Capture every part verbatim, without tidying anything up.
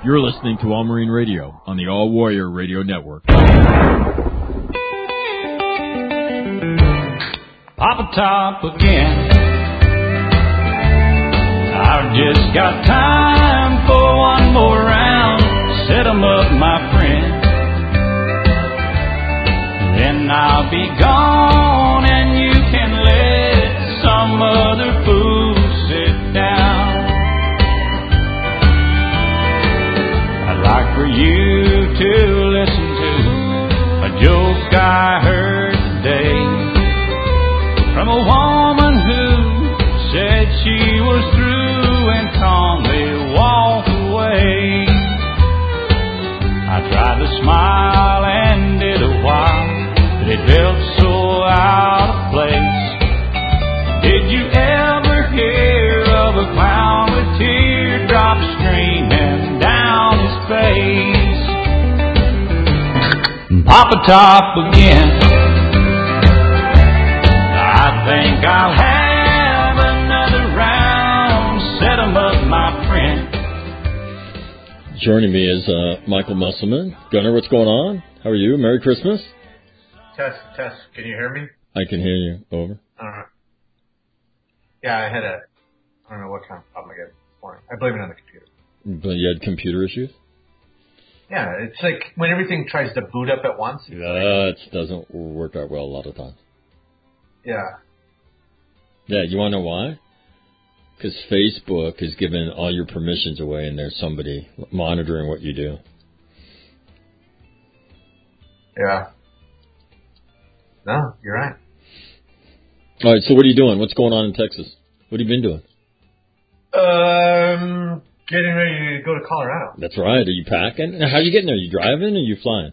You're listening to All Marine Radio on the All Warrior Radio Network. Pop a top again. I've just got time for one more round. Set 'em up, my friend. Then I'll be gone and you can let some other fool sit down. I'd like for you to listen to a joke I heard today from a woman who said she was through and calmly walked away. I tried to smile and did a while, but it felt so out of place. Did you ever hear of a clown with teardrops streaming down his face? Pop a top again. I think I'll have another round. Set 'em up, my friend. Joining me is uh, Michael Musselman. Gunnar, what's going on? How are you? Merry Christmas. Test, test. Can you hear me? I can hear you. Over. All right. Yeah, I had a, I don't know what kind of problem I got this morning. I blame it on the computer. But you had computer issues? Yeah, it's like when everything tries to boot up at once. That like, doesn't work out well a lot of times. Yeah. Yeah, you want to know why? Because Facebook has given all your permissions away and there's somebody monitoring what you do. Yeah. No, you're right. All right, so what are you doing? What's going on in Texas? What have you been doing? Um, getting ready to go to Colorado. That's right. Are you packing? Now, how are you getting there? Are you driving or are you flying?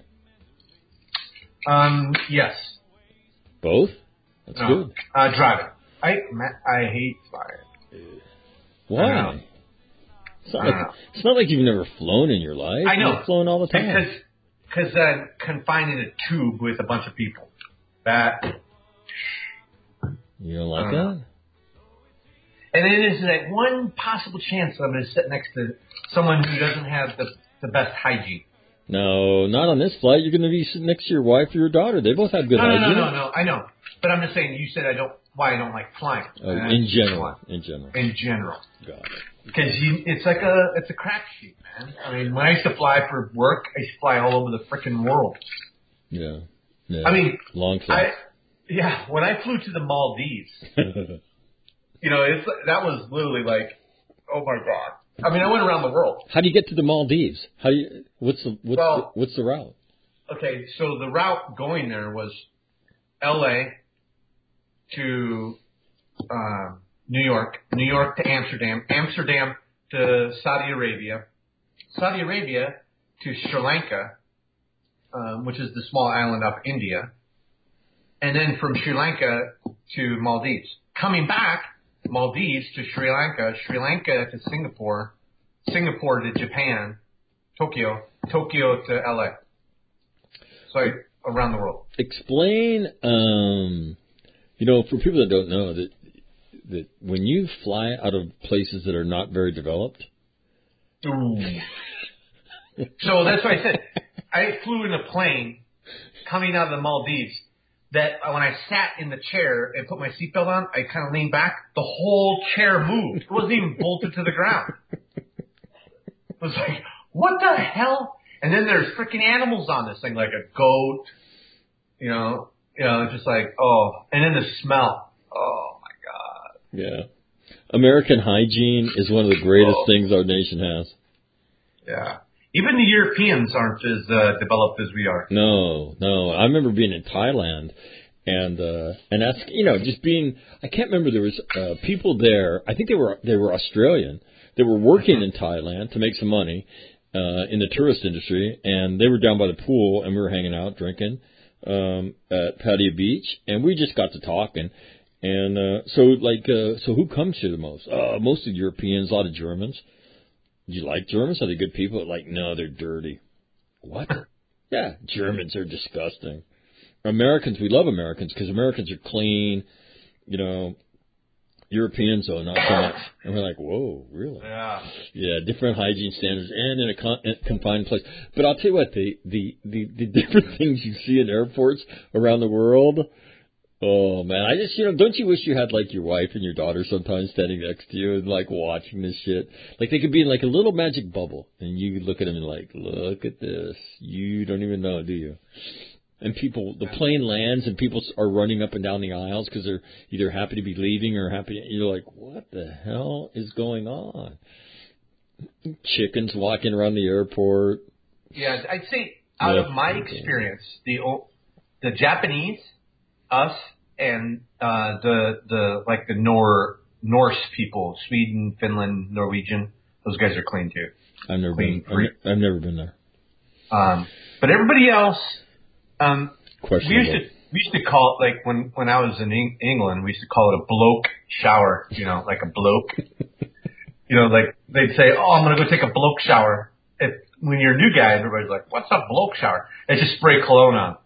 Um, yes. Both? That's no, good. Uh, driving. I I hate flying. Why? It's not, like, it's not like you've never flown in your life. I know. You've flown all the time. Because because I'm confined in a tube with a bunch of people. That. You don't like uh, that? And then there's that one possible chance that I'm going to sit next to someone who doesn't have the the best hygiene. No, not on this flight. You're going to be sitting next to your wife or your daughter. They both have good no, no, hygiene. No, no, no, I know. But I'm just saying, you said I don't, why I don't like flying. Oh, in general. In general. In general. Got it. Because it's like a, it's a crapshoot, man. I mean, when I used to fly for work, I used to fly all over the frickin' world. Yeah. yeah. I mean, long flight. Yeah, when I flew to the Maldives, you know, it's that was literally like, oh my God. I mean, I went around the world. How do you get to the Maldives? How do you, what's the, what's well, the, what's the route? Okay, so the route going there was L A to uh, New York, New York to Amsterdam, Amsterdam to Saudi Arabia, Saudi Arabia to Sri Lanka, um, which is the small island off India, and then from Sri Lanka to Maldives. Coming back, Maldives to Sri Lanka, Sri Lanka to Singapore, Singapore to Japan, Tokyo, Tokyo to L A. So around the world. Explain, um, you know, for people that don't know, that that when you fly out of places that are not very developed. Ooh. So that's what I said. I flew in a plane coming out of the Maldives that when I sat in the chair and put my seatbelt on, I kind of leaned back. The whole chair moved. It wasn't even bolted to the ground. It was like, what the hell? And then there's freaking animals on this thing, like a goat, you know, you know, just like, oh, and then the smell. Oh, my God. Yeah. American hygiene is one of the greatest oh. things our nation has. Yeah. Even the Europeans aren't as uh, developed as we are. No, no. I remember being in Thailand and, uh, and that's, you know, just being, I can't remember, there was, uh, people there, I think they were, they were Australian. They were working in Thailand to make some money. Uh, in the tourist industry, and they were down by the pool, and we were hanging out, drinking, um, at Pattaya Beach, and we just got to talking, and, uh, so, like, uh, so who comes here the most? Uh, most of Europeans, a lot of Germans. Do you like Germans? Are they good people? Like, no, they're dirty. What? Yeah, Germans are disgusting. Americans, we love Americans, because Americans are clean, you know, Europeans, though, not so much. And we're like, whoa, really? Yeah. Yeah, different hygiene standards and in a, con- a confined place. But I'll tell you what, the, the, the, the different things you see in airports around the world, oh, man, I just, you know, don't you wish you had, like, your wife and your daughter sometimes standing next to you and, like, watching this shit? Like, they could be in, like, a little magic bubble, and you could look at them and, like, look at this. You don't even know, do you? And people, the plane lands and people are running up and down the aisles because they're either happy to be leaving or happy. You're like, what the hell is going on? Chickens walking around the airport. Yeah, I'd say out yeah, of my experience, the the Japanese, us, and uh, the the like the Nor Norse people, Sweden, Finland, Norwegian, those guys are clean too. I've never clean, been. Free. I've never been there. Um, but everybody else. Um, we used Questionable. to we used to call it, like when when I was in Eng- England, we used to call it a bloke shower. You know, like a bloke. You know, like they'd say, "Oh, I'm gonna go take a bloke shower." If, when you're a new guy, everybody's like, "What's a bloke shower?" They just spray cologne on.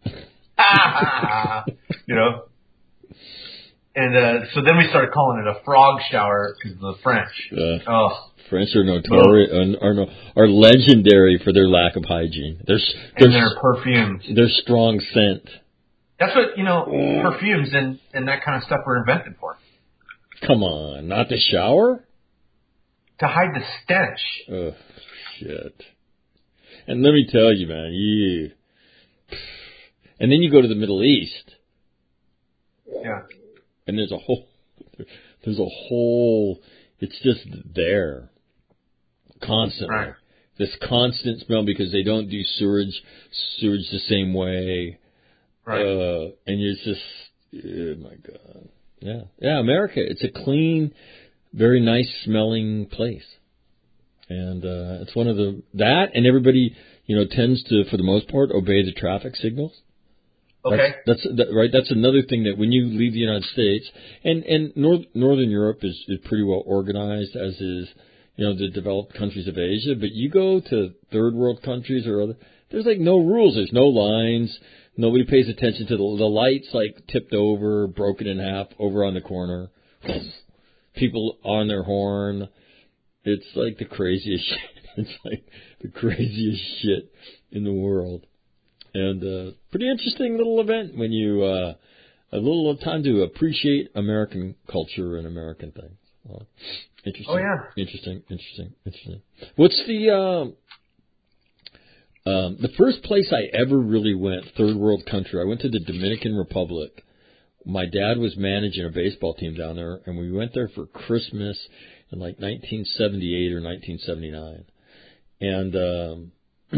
Ah, you know. And uh, so then we started calling it a frog shower because of the French. Uh, oh. French are notorious, are, are, are legendary for their lack of hygiene. Their, their, and their perfumes. Their strong scent. That's what, you know, perfumes and, and that kind of stuff were invented for. Come on, not the shower? To hide the stench. Oh, shit. And let me tell you, man, you... And then you go to the Middle East. Yeah. And there's a whole... There's a whole... It's just there. Constantly. Right. This constant smell because they don't do sewage sewage the same way. Right. Uh, and you're just, oh my God. Yeah. Yeah, America, it's a clean, very nice smelling place. And uh, it's one of the, that and everybody, you know, tends to, for the most part, obey the traffic signals. Okay. That's, that's that, right. That's another thing that when you leave the United States, and and North, Northern Europe is, is pretty well organized, as is, you know, the developed countries of Asia. But you go to third world countries or other, there's like no rules. There's no lines. Nobody pays attention to the the lights, like tipped over, broken in half, over on the corner. People on their horn. It's like the craziest shit. It's like the craziest shit in the world. And uh, pretty interesting little event when you uh, a little time to appreciate American culture and American things. Well, interesting. Oh yeah. Interesting. Interesting. Interesting. What's the um, um, the first place I ever really went? Third world country. I went to the Dominican Republic. My dad was managing a baseball team down there, and we went there for Christmas in like nineteen seventy-eight or nineteen seventy-nine. And um,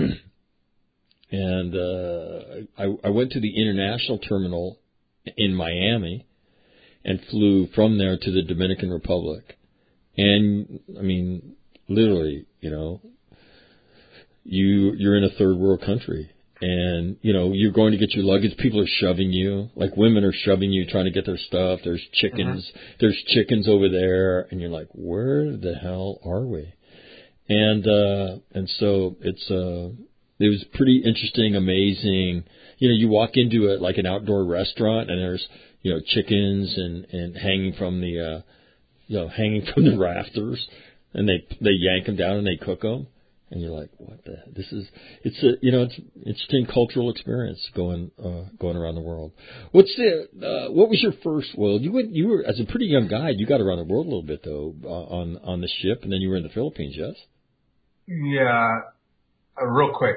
and uh, I, I went to the international terminal in Miami and flew from there to the Dominican Republic. And I mean, literally, you know, you you're in a third world country. And, you know, you're going to get your luggage. People are shoving you. Like, women are shoving you, trying to get their stuff. There's chickens. Uh-huh. There's chickens over there. And you're like, where the hell are we? And uh, and so it's uh, it was pretty interesting, amazing. You know, you walk into a, like an outdoor restaurant, and there's, you know, chickens and, and hanging from the, uh, you know, hanging from the rafters. And they they yank them down and they cook them. And you're like, what the? This is it's a you know it's an interesting cultural experience going uh, going around the world. What's the uh, what was your first? Well, you went you were as a pretty young guy. You got around the world a little bit though uh, on on the ship, and then you were in the Philippines, yes? Yeah, uh, real quick.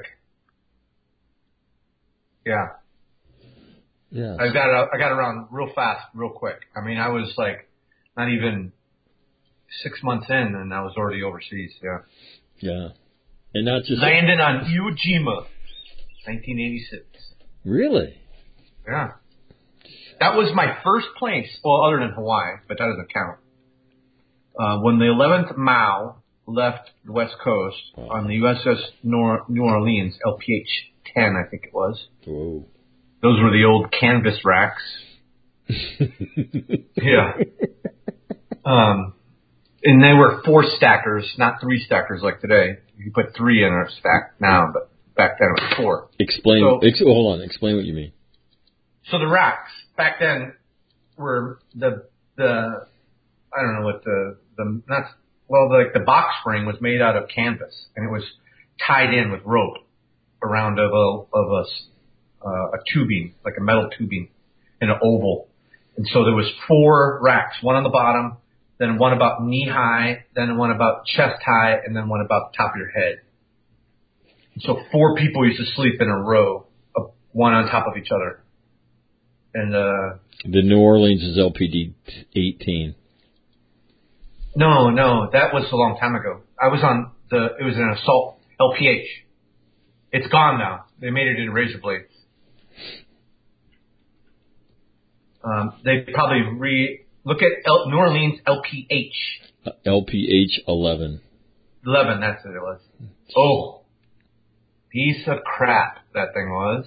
Yeah. Yeah. I got uh, I got around real fast, real quick. I mean, I was like not even six months in, and I was already overseas. Yeah. Yeah. And not just landed on Iwo Jima, nineteen eighty-six. Really? Yeah. That was my first place, well, other than Hawaii, but that doesn't count. Uh, when the eleventh Mao left the West Coast wow. on the U S S Nor- New Orleans, L P H ten, I think it was. Whoa. Those were the old canvas racks. Yeah. Um, and they were four stackers, not three stackers like today. You put three in a stack now, but back then it was four. Explain. So, ex- hold on. Explain what you mean. So the racks back then were the the I don't know what the the not well like the box spring was made out of canvas and it was tied in with rope around of a of a uh, a tubing like a metal tubing in an oval, and so there was four racks, one on the bottom, then one about knee high, then one about chest high, and then one about the top of your head. And so four people used to sleep in a row, one on top of each other. And uh, the New Orleans is L P D eighteen. No, no, that was a long time ago. I was on the. It was an Assault L P H. It's gone now. They made it in razor blades. Um, they probably re look at El, New Orleans L P H. Uh, L P H eleven. Eleven, that's what it was. Oh, piece of crap that thing was.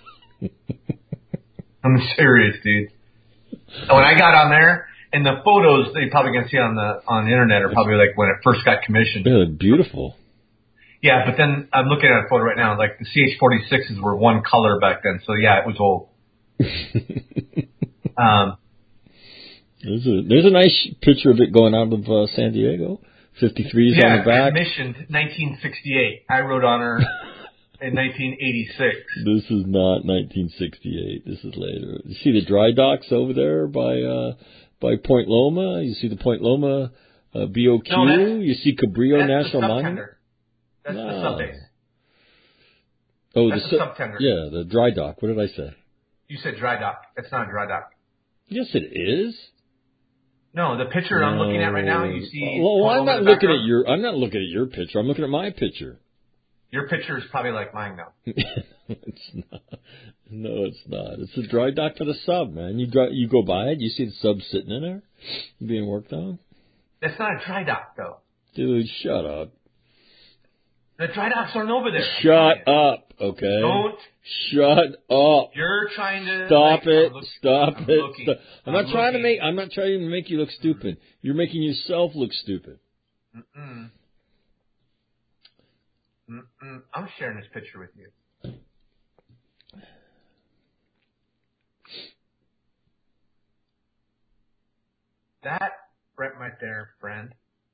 I'm serious, dude. And when I got on there, and the photos that you're probably gonna see on the on the internet are probably like when it first got commissioned. They look beautiful. Yeah, but then I'm looking at a photo right now. Like the C H forty-sixes were one color back then, so yeah, it was old. um, there's a there's a nice picture of it going out of uh, San Diego. fifty-threes yeah, on the back. commissioned nineteen sixty-eight. I wrote on her in nineteen eighty-six. This is not nineteen sixty-eight. This is later. You see the dry docks over there by uh, by Point Loma. You see the Point Loma uh, B O Q. No, you see Cabrillo that's National the Monument. That's no. the sub base. Oh, that's the, the su- subtender. Yeah, the dry dock. What did I say? You said dry dock. That's not a dry dock. Yes, it is. No, the picture no. I'm looking at right now, you see. Well, well I'm not looking background. at your. I'm not looking at your picture. I'm looking at my picture. Your picture is probably like mine, though. It's not. No, it's not. It's a dry dock for the sub, man. You go, you go by it. You see the sub sitting in there, being worked on. That's not a dry dock, though. Dude, shut up. The dry docks aren't over there. Shut up, okay? Don't. Shut up. You're trying to. Stop like, it. I'm look, Stop I'm it. looking. Stop. I'm, I'm not trying looking. to make. I'm not trying to make you look stupid. You're making yourself look stupid. Mm-mm. Mm-mm. I'm sharing this picture with you. That right, right there, friend,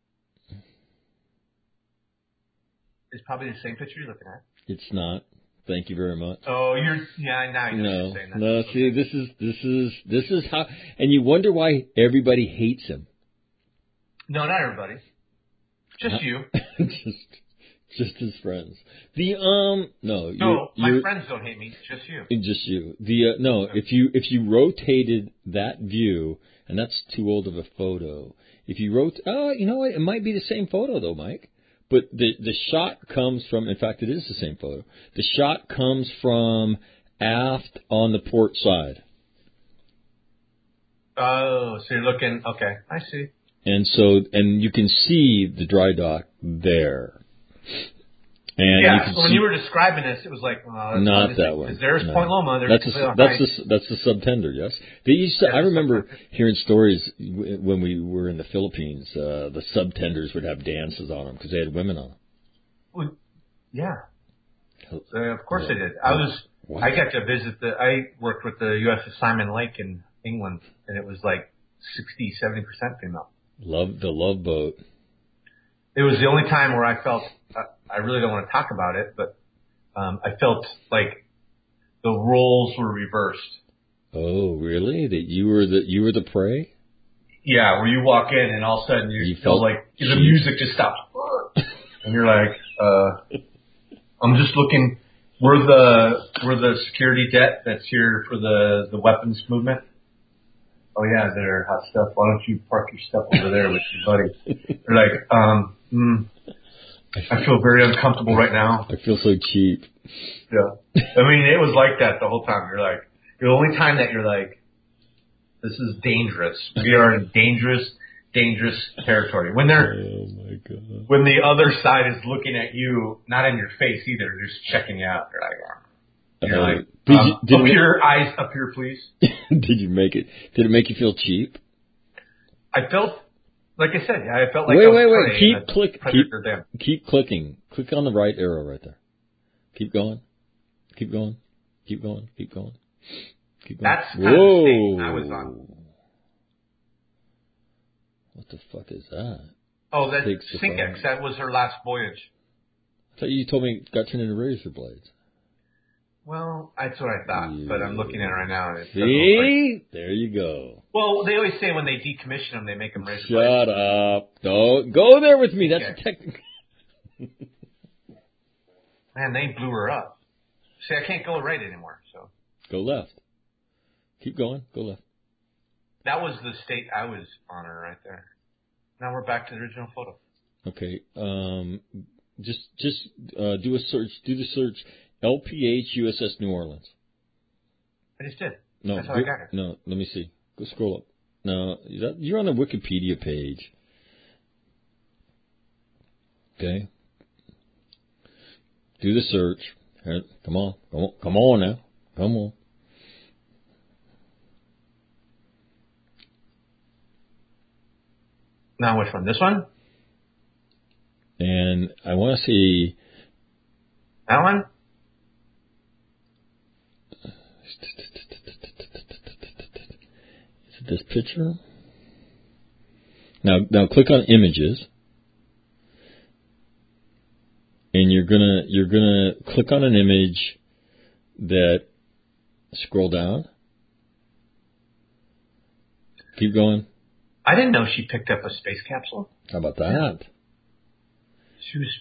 is probably the same picture you're looking at. It's not. Thank you very much. Oh, you're yeah. Now you're No, saying that. no. Okay. See, this is this is this is how, and you wonder why everybody hates him. No, not everybody. Just Not, you. just, just his friends. The um, no, No, you're, my you're, friends don't hate me. Just you. Just you. The uh, no, if you if you rotated that view, and that's too old of a photo. If you wrote, oh, you know what? It might be the same photo though, Mike. But the the shot comes from. In fact, it is the same photo. The shot comes from aft on the port side. Oh, so you're looking. Okay, I see. And so, and you can see the dry dock there. And yeah, you can so when see, you were describing this, it was like, well, that's not obviously, that one. There's no. Point Loma. There's that's a, that's the that's the subtender. Yes, they used to, yeah, I remember subtender. hearing stories when we were in the Philippines. Uh, the subtenders would have dances on them because they had women on them. Well, yeah, uh, of course yeah. they did. I was, what? I got to visit the. I worked with the U S S Simon Lake in England, and it was like sixty, seventy percent female. Love the Love Boat. It was the only time where I felt. Uh, I really don't want to talk about it, but um, I felt like the roles were reversed. Oh, really? That you were the you were the prey? Yeah, where you walk in and all of a sudden you, you feel felt like cheap. the music just stops, and you're like, uh, I'm just looking. We're the we're the security debt that's here for the the weapons movement. Oh yeah, they're hot stuff. Why don't you park your stuff over there with your buddy? They're like, um, mm, I feel very uncomfortable right now. I feel so cheap. Yeah. I mean, it was like that the whole time. You're like, the only time that you're like, this is dangerous. We are in dangerous, dangerous territory. When they're, oh my God. When the other side is looking at you, not in your face either, they're just checking you out. They're like, you're uh, like, did um, you, did up it, here, eyes up here, please. Did you make it? Did it make you feel cheap? I felt, like I said, I felt like wait, I was wait, wait. praying Keep click. Keep, keep clicking. Click on the right arrow right there. Keep going. Keep going. Keep going. Keep going. Keep going. That's kind Whoa. of the state I was on. What the fuck is that? Oh, that Big Safari. Sync X. That was her last voyage. I thought you told me it got turned into razor blades. Well, that's what I thought, yeah. But I'm looking at it right now. And it See? Like... There you go. Well, they always say when they decommission them, they make them razor Shut blades. Shut up. Don't go there with me. That's okay. a technical... Man, they blew her up. See, I can't go right anymore, so. Go left. Keep going. Go left. That was the state I was on her right there. Now we're back to the original photo. Okay. Um, just just uh, do a search. Do the search L P H U S S New Orleans. I just did. No, That's how go, I got it. No, let me see. Go scroll up. No, that, you're on the Wikipedia page. Okay. Do the search. Come on. Come on. Come on now. Come on. Now which one? This one? And I want to see... That one? Is it this picture? Now, now click on images. And you're gonna you're gonna click on an image that scroll down. Keep going. I didn't know she picked up a space capsule. How about that? She was.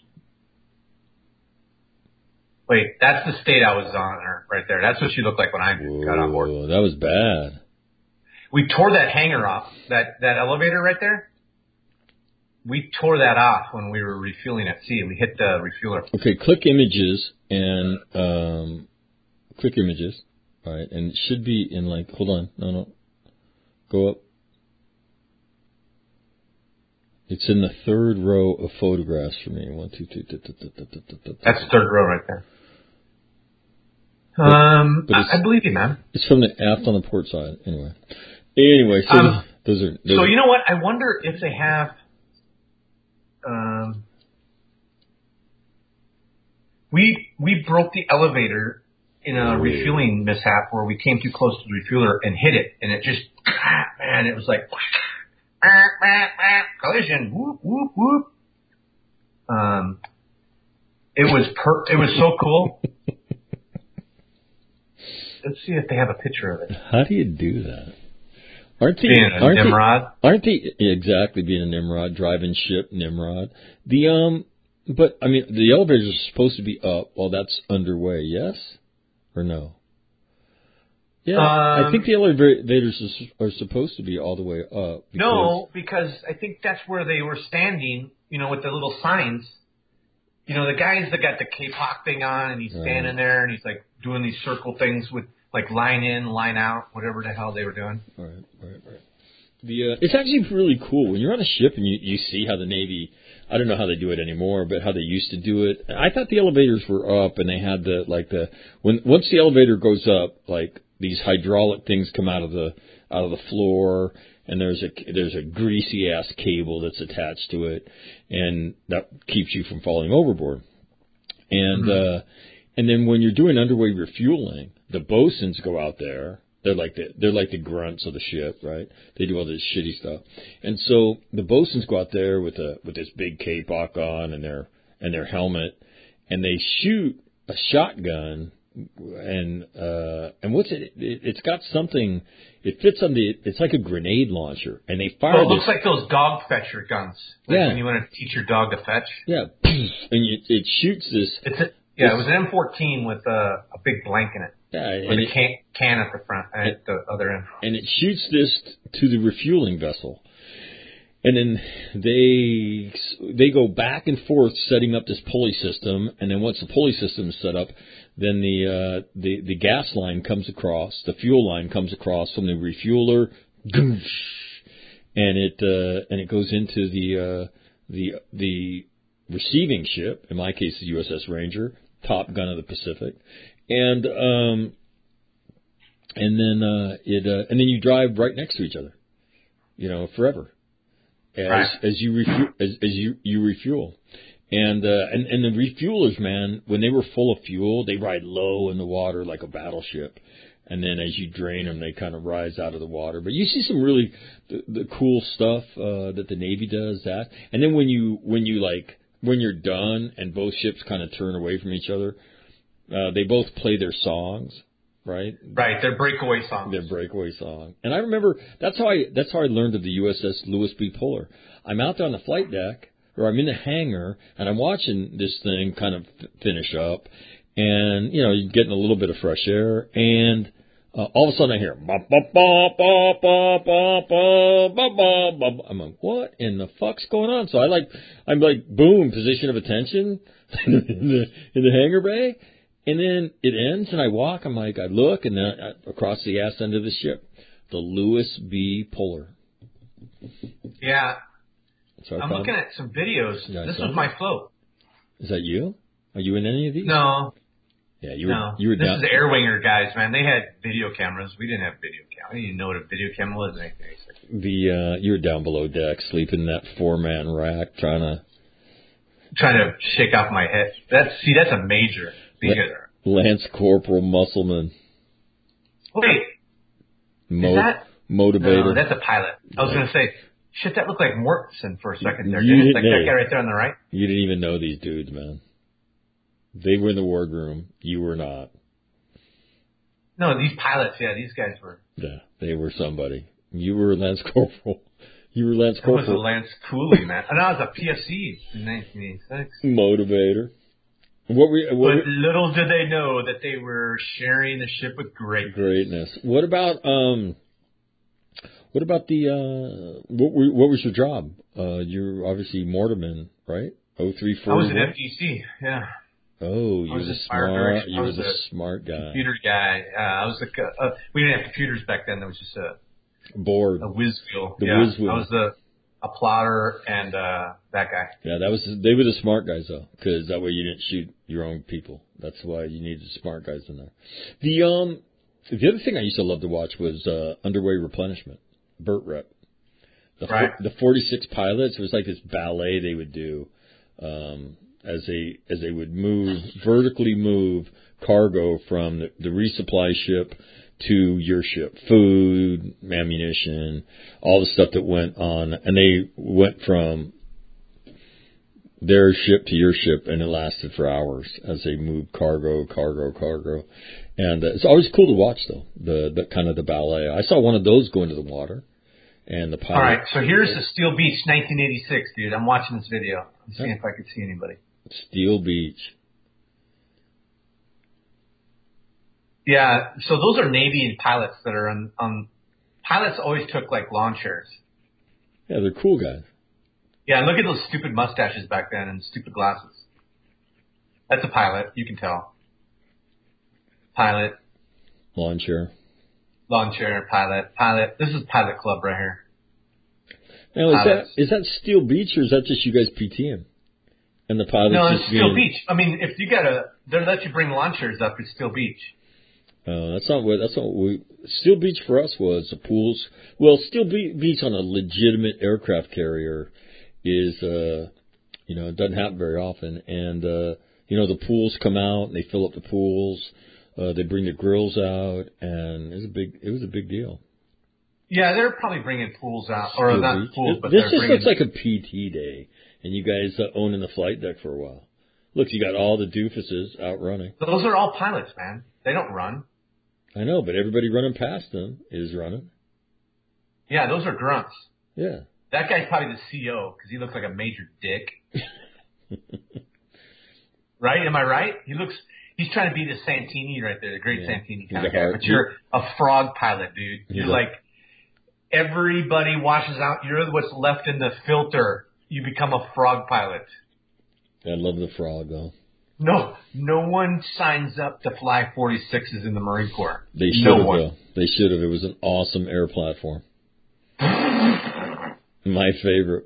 Wait, that's the state I was on her right there. That's what she looked like when I Whoa, got on board. That was bad. We tore that hangar off, that, that elevator right there. We tore that off when we were refueling at sea, and we hit the refueler. Okay, click images and um, click images. All right, and it should be in like. Hold on, no, no, go up. It's in the third row of photographs for me. One, two, two, two, two, two, two, two, two, two. That's the third row right there. Um, but I, I believe you, man. It's from the aft on the port side, anyway. Anyway, so um, those are. Those so are, you know what? I wonder if they have. Um, we we broke the elevator in a refueling mishap where we came too close to the refueler and hit it, and it just man, it was like collision, whoop whoop whoop. Um, it was per it was so cool. Let's see if they have a picture of it. How do you do that? Aren't they, being a aren't Nimrod? They, aren't they exactly being a Nimrod, driving ship Nimrod? The um, but I mean, the elevators are supposed to be up while that's underway. Yes or no? Yeah, um, I think the elevators are supposed to be all the way up. Because no, because I think that's where they were standing. You know, with the little signs. You know, the guys that got the K-pop thing on, and he's standing right there, and he's like doing these circle things with. Like line in, line out, whatever the hell they were doing. Right, right, right. The uh, it's actually really cool when you're on a ship and you, you see how the Navy. I don't know how they do it anymore, but how they used to do it. I thought the elevators were up and they had the like the when once the elevator goes up, like these hydraulic things come out of the out of the floor, and there's a there's a greasy ass cable that's attached to it, and that keeps you from falling overboard. And mm-hmm. uh, and then when you're doing underway refueling. The bosuns go out there. They're like the they're like the grunts of the ship, right? They do all this shitty stuff, and so the bosuns go out there with a with this big K-pop on and their and their helmet, and they shoot a shotgun, and uh, and what's it, it? It's got something. It fits on the. It's like a grenade launcher, and they fire. Well, it looks this, like those dog fetcher guns. Like yeah. When you want to teach your dog to fetch. Yeah, and it, it shoots this. It's a, yeah, this, it was an M fourteen with a, a big blank in it. Yeah, with a can, can at the front, at and, the other end. And it shoots this to the refueling vessel. And then they they go back and forth setting up this pulley system. And then once the pulley system is set up, then the uh, the, the gas line comes across, the fuel line comes across from the refueler, and it uh, and it goes into the uh, the the receiving ship. In my case, the U S S Ranger, Top Gun of the Pacific. And um, and then uh, it uh, and then you drive right next to each other, you know, forever, as right. as you refu- as, as you, you refuel, and uh, and and the refuelers, man, when they were full of fuel, they ride low in the water like a battleship, and then as you drain them, they kind of rise out of the water. But you see some really the, the cool stuff uh, that the Navy does. That, and then when you when you like when you're done and both ships kind of turn away from each other, uh, they both play their songs, right? Right, their breakaway songs. Their breakaway song. And I remember that's how I that's how I learned of the U S S Lewis B. Puller. I'm out there on the flight deck, or I'm in the hangar, and I'm watching this thing kind of f- finish up, and, you know, you're getting a little bit of fresh air, and uh, all of a sudden I hear, ba ba ba ba ba ba ba ba ba ba. I'm like, what in the fuck's going on? So I like, I'm like, boom, position of attention in the in the hangar bay, and then it ends, and I walk. I'm like, I look, and then I, across the ass end of the ship, the Lewis B. Puller. Yeah. So I'm looking at some videos. Yeah, this saw was it. my float. Is that you? Are you in any of these? No. Yeah, you were. No. You were this down. is the Air Winger guys, man. They had video cameras. We didn't have video cameras. I didn't even know what a video camera was. Anything. The uh, you were down below deck, sleeping in that four man rack, trying to trying to shake off my head. That's see, that's a major. La- Lance Corporal Muscleman. Wait, Mo- is that motivator? No, that's a pilot. I was Right. going to say, shit, that looked like Mortensen for a second there. You Didn't it? didn't Like know. that guy right there on the right. You didn't even know these dudes, man. They were in the wardroom. You were not. No, these pilots. Yeah, these guys were. Yeah, they were somebody. You were Lance Corporal. You were Lance I was a Corporal. Lance Cooley, man. And I was a P F C in nineteen eighty-six. Motivator. What were, what But little did they know that they were sharing the ship with great. greatness? What about um? What about the uh? What were, what was your job? Uh, you're obviously Mortimer, right? Oh three four. I was an F G C. Yeah. Oh, you I were was the in fire smart. direction. I You were was the a smart guy. Computer guy. Uh, I was like, a, uh, we didn't have computers back then. There was just a Bored. a whiz wheel. The yeah, whiz wheel. I was the a plotter and uh, that guy. Yeah, that was. They were the smart guys though, because that way you didn't shoot your own people. That's why you needed smart guys in there. The um, the other thing I used to love to watch was uh, underway replenishment. Burt Rep. The Right. the forty-six pilots. It was like this ballet they would do. Um, as they as they would move vertically move cargo from the, the resupply ship to your ship, food, ammunition, all the stuff that went on, and they went from their ship to your ship, and it lasted for hours as they moved cargo, cargo, cargo, and uh, it's always cool to watch though the the kind of the ballet. I saw one of those go into the water, and the pilot. All right, so here's the Steel Beach, nineteen eighty-six, dude. I'm watching this video. I'm seeing if I could see anybody. Steel Beach. Yeah, so those are Navy pilots that are on, on. Pilots always took like lawn chairs. Yeah, they're cool guys. Yeah, look at those stupid mustaches back then and stupid glasses. That's a pilot, you can tell. Pilot, Lawn chair. lawn chair, pilot, pilot. This is Pilot Club right here. Now, is Pilots. that is that Steel Beach or is that just you guys PTing? And the pilots No, just it's Steel being, Beach. I mean, if you gotta, they let you bring lawn chairs up. It's Steel Beach. Uh, that's not what that's not what we. Steel Beach for us was the pools. Well, Steel Be- Beach on a legitimate aircraft carrier is, uh, you know, it doesn't happen very often. And uh, you know, the pools come out and they fill up the pools. Uh, they bring the grills out, and it was a big. It was a big deal. Yeah, they're probably bringing pools out, or Steel not Beach. pools, but This they're just bringing. looks like a P T day, and you guys uh, owning the flight deck for a while. Look, you got all the doofuses out running. Those are all pilots, man. They don't run. I know, but everybody running past them is running. Yeah, those are grunts. Yeah. That guy's probably the C O because he looks like a major dick. Right? Am I right? He looks. He's trying to be the Santini right there, the great Yeah. Santini He's kind a of guy. hard- But you're a frog pilot, dude. You're He's a- like everybody washes out. You're what's left in the filter. You become a frog pilot. I love the frog, though. No, no one signs up to fly forty-sixes in the Marine Corps. They should no have, one. though. They should have. It was an awesome air platform. My favorite.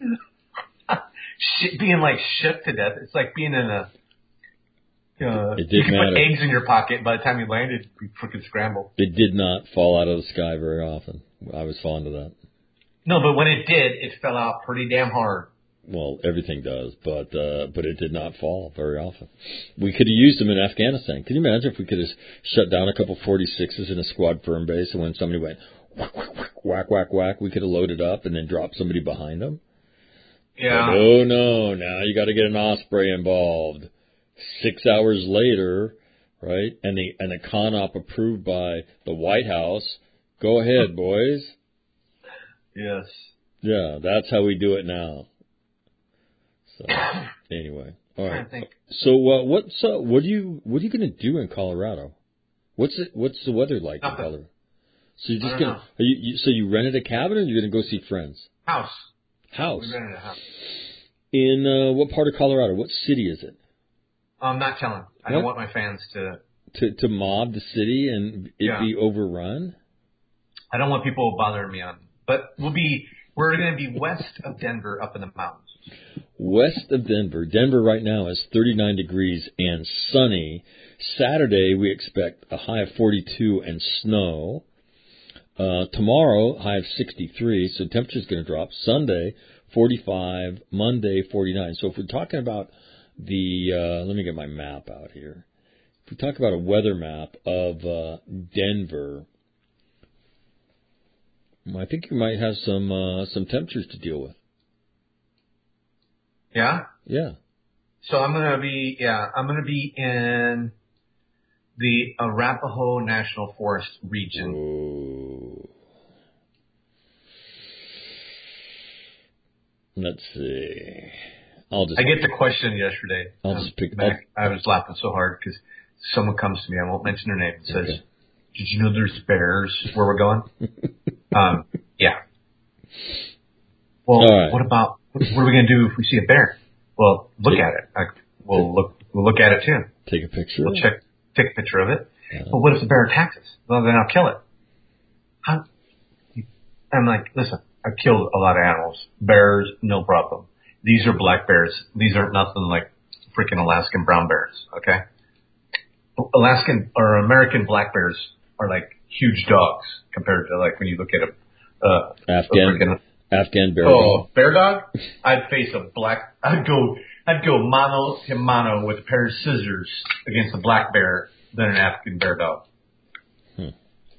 Shit, being like shook to death. It's like being in a. Uh, It didn't you could matter. put eggs in your pocket. By the time you landed, you'd be freaking scrambled. It did not fall out of the sky very often. I was fond of that. No, but when it did, it fell out pretty damn hard. well, everything does, but uh, but it did not fall very often. We could have used them in Afghanistan. Can you imagine if we could have shut down a couple forty-sixes in a squad firm base, and when somebody went whack, whack, whack, whack, whack, whack, we could have loaded up and then dropped somebody behind them? Yeah. But, oh, no, now you got to get an Osprey involved. Six hours later, right, and the, and the con op approved by the White House. Go ahead, boys. Yes. Yeah, that's how we do it now. So anyway, all right. So uh, what's uh, what do you what are you going to do in Colorado? What's it? What's the weather like Nothing. in Colorado? So you're just I gonna don't know. are you, you, so you rented a cabin or you're going to go see friends? House. House. We rented a house. In uh, what part of Colorado? What city is it? I'm not telling. I What? don't want my fans to. To to mob the city and it Yeah. be overrun? I don't want people bothering me on. But we'll be. We're going to be west of Denver, up in the mountains. West of Denver. Denver right now is thirty-nine degrees and sunny. Saturday we expect a high of forty-two and snow. Uh, tomorrow, high of sixty-three, so temperature's going to drop. Sunday, forty-five. Monday, forty-nine. So if we're talking about the, uh, let me get my map out here. If we talk about a weather map of uh, Denver, I think you might have some uh, some temperatures to deal with. Yeah. Yeah. So I'm going to be. Yeah. I'm going to be in the Arapahoe National Forest region. Ooh. Let's see. I'll just. I get the question yesterday. I'll um, just pick. back, I was laughing so hard because someone comes to me. I won't mention their name. And says, Okay. "Did you know there's bears where we're going?" um, yeah. Well, All right. what about what, what are we going to do if we see a bear? Well, look Take- at it. I, we'll look. We'll look at it too. Take a picture. We'll check. Take a picture of it. Yeah. But what if the bear attacks us? Well, then I'll kill it. How? I'm like, listen. I've killed a lot of animals. Bears, no problem. These are black bears. These aren't nothing like freaking Alaskan brown bears, okay? Alaskan or American black bears are like huge dogs compared to like when you look at a, uh, Afghan a freaking, Afghan bear. oh, bear dog? I'd face a black, I'd go, I'd go mano to mano with a pair of scissors against a black bear than an African bear dog. Hmm.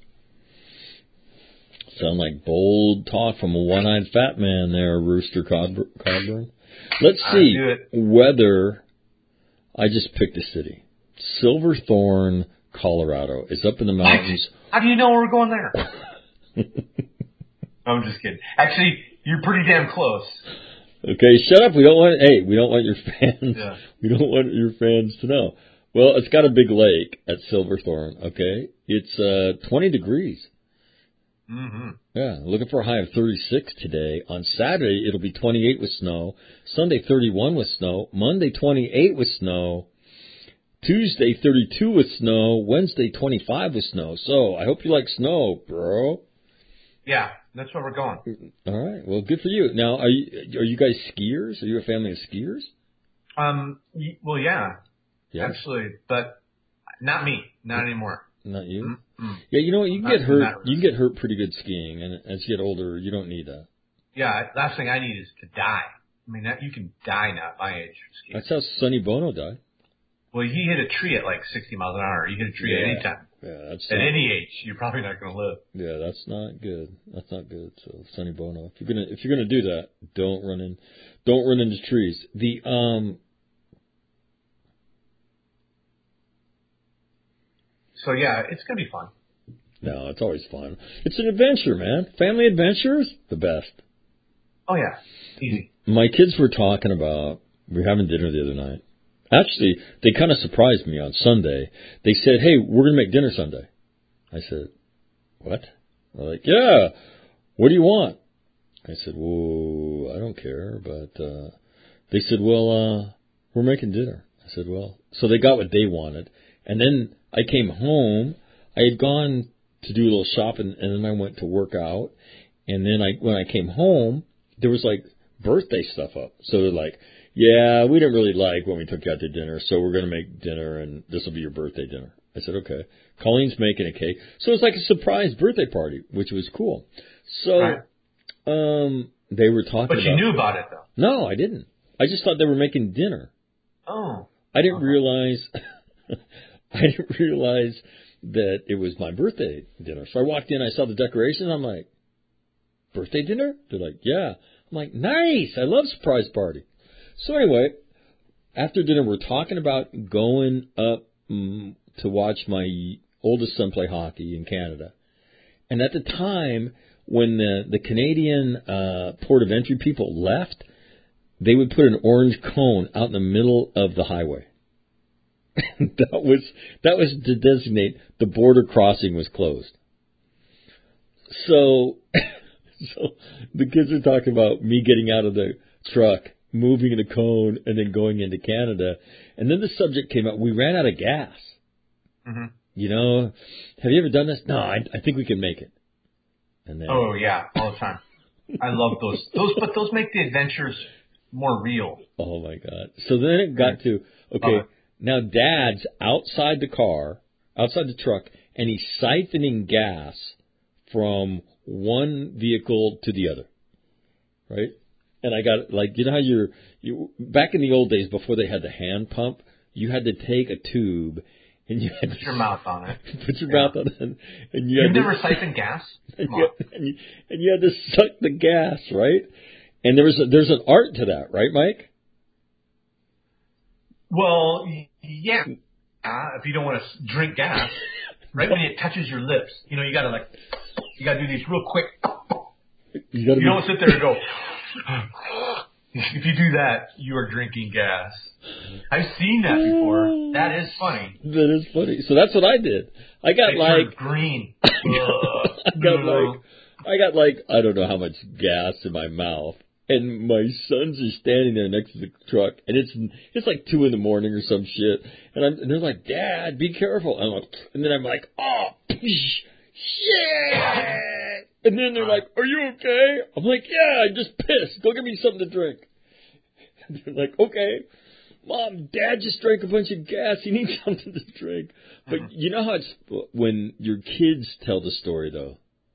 Sound like bold talk from a one-eyed fat man there, Rooster Codbur- Codburn. Let's I see do it. whether I just picked a city. Silverthorne, Colorado. It's up in the mountains. How do you know we're going there? I'm just kidding. Actually, you're pretty damn close. Okay, shut up. We don't want. Hey, we don't want your fans. Yeah. We don't want your fans to know. Well, it's got a big lake at Silverthorne. Okay, it's uh, twenty degrees. Mm-hmm. Yeah, looking for a high of thirty-six today. On Saturday, it'll be twenty-eight with snow. Sunday, thirty-one with snow. Monday, twenty-eight with snow. Tuesday, thirty-two with snow. Wednesday, twenty-five with snow. So I hope you like snow, bro. Yeah, that's where we're going. All right. Well, good for you. Now, are you are you guys skiers? Are you a family of skiers? Um. y- Well, yeah, Yeah. actually, but not me. Not anymore. Not you. Mm-mm. Yeah, you know what? You can Not- get hurt. not You can get hurt pretty good skiing, and as you get older, you don't need that. Yeah. Last thing I need is to die. I mean, that, you can die now at my age. Skiing. That's how Sonny Bono died. Well, he hit a tree at like sixty miles an hour. You hit a tree at Yeah. any time. Yeah, that's At not, any age, you're probably not going to live. yeah, that's not good. That's not good. So Sonny Bono, if you're gonna if you're gonna do that, don't run in, don't run into trees. The um. So yeah, it's going to be fun. No, it's always fun. It's an adventure, man. Family adventures, the best. Oh yeah, easy. My kids were talking about, we were having dinner the other night. Actually, they kind of surprised me on Sunday. They said, hey, we're going to make dinner Sunday. I said, what? They're like, yeah, what do you want? I said, whoa, I don't care. But uh, they said, well, uh, we're making dinner. I said, well, so they got what they wanted. And then I came home. I had gone to do a little shopping, and then I went to work out. And then I, when I came home, there was like birthday stuff up. So they're like, yeah, we didn't really like when we took you out to dinner, so we're going to make dinner, and this will be your birthday dinner. I said, okay. Colleen's making a cake. So it was like a surprise birthday party, which was cool. So Right. um, they were talking But about... you knew about it, though. No, I didn't. I just thought they were making dinner. Oh. I didn't Uh-huh. realize... I didn't realize that it was my birthday dinner. So I walked in, I saw the decorations, I'm like, birthday dinner? They're like, yeah. I'm like, nice! I love surprise party. So anyway, after dinner, we're talking about going up mm, to watch my oldest son play hockey in Canada. And at the time, when the, the Canadian uh, port of entry people left, they would put an orange cone out in the middle of the highway. that was that was to designate the border crossing was closed. So, so the kids are talking about me getting out of the truck, moving in a cone, and then going into Canada. And then the subject came up. We ran out of gas. Mm-hmm. You know, have you ever done this? No, I, I think we can make it. And then, Oh yeah, all the time. I love those. Those, but those make the adventures more real. Oh my God! So then it got to okay. Uh-huh. Now Dad's outside the car, outside the truck, and he's siphoning gas from one vehicle to the other, right? And I got like, you know how you're you back in the old days before they had the hand pump, you had to take a tube and you had Put to your mouth on it. put your Yeah. mouth on it, and, and you You've had never to, siphoned gas? and Come you, on. and, you, and you had to suck the gas, right? And there was a, there's an art to that, right, Mike? Well, y- yeah. Uh, if you don't want to drink gas, right when it touches your lips, you know, you gotta like, you gotta do these real quick. You, gotta You be, don't sit there and go. If you do that, you are drinking gas. I've seen that before. That is funny. That is funny. So that's what I did. I got They like turn green. I got like I got like I don't know how much gas in my mouth. And my sons are standing there next to the truck, and it's it's like two in the morning or some shit. And I'm and they're like, "Dad, be careful!" And I'm like, and then I'm like, "Oh, shit!" And then they're like, "Are you okay?" I'm like, "Yeah, I just pissed. Go get me something to drink." And they're like, "Okay, Mom, Dad just drank a bunch of gas. He needs something to drink." But Mm-hmm. you know how it's when your kids tell the story, though.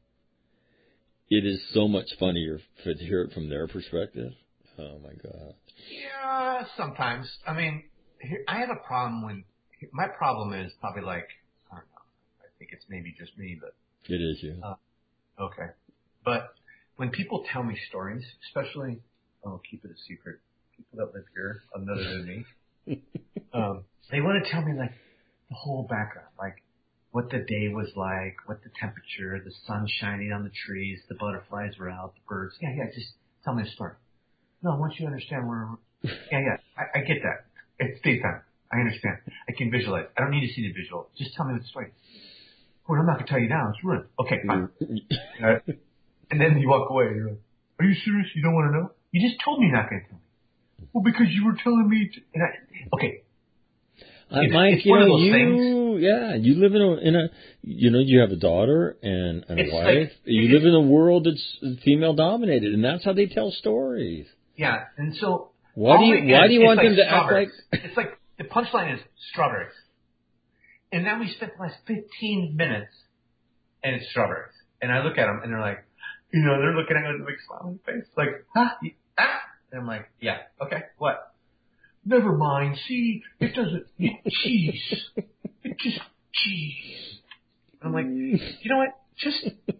It is so much funnier for, to hear it from their perspective. Oh, my God. Yeah, sometimes. I mean, here, I have a problem when my problem is probably like I don't know. I think it's maybe just me, but It is you. uh, okay. But when people tell me stories, especially I'll keep it a secret. People that live here, other than me, um, they want to tell me like the whole background, like what the day was like, what the temperature, the sun shining on the trees, the butterflies were out, the birds. Yeah, yeah, just tell me a story. No, I want you to understand where. Yeah, yeah, I, I get that. It's daytime. I understand. I can visualize. I don't need to see the visual. Just tell me the story. Well, I'm not gonna tell you now. It's ruined. Okay, fine. Uh, and then you walk away. You're like, "Are you serious? You don't want to know? You just told me you're not gonna tell me." Well, because you were telling me. To, and I, okay. Uh, It's- Mike, it's you one of know, those you, things. yeah, you live in a, in a, you know, you have a daughter and, and a It's wife. like- you live in a world that's female dominated, and that's how they tell stories. Yeah, and so. Why do all you, weekend, why do you it's want like them to act strawberries. like? It's like the punchline is strawberries, and now we spent the last fifteen minutes, and it's strawberries. And I look at them, and they're like, you know, they're looking at me with a big smile on their face, like, huh? You, ah? And I'm like, yeah, okay, what? Never mind. See, it doesn't. It cheese. It just cheese. I'm like, you know what? Just.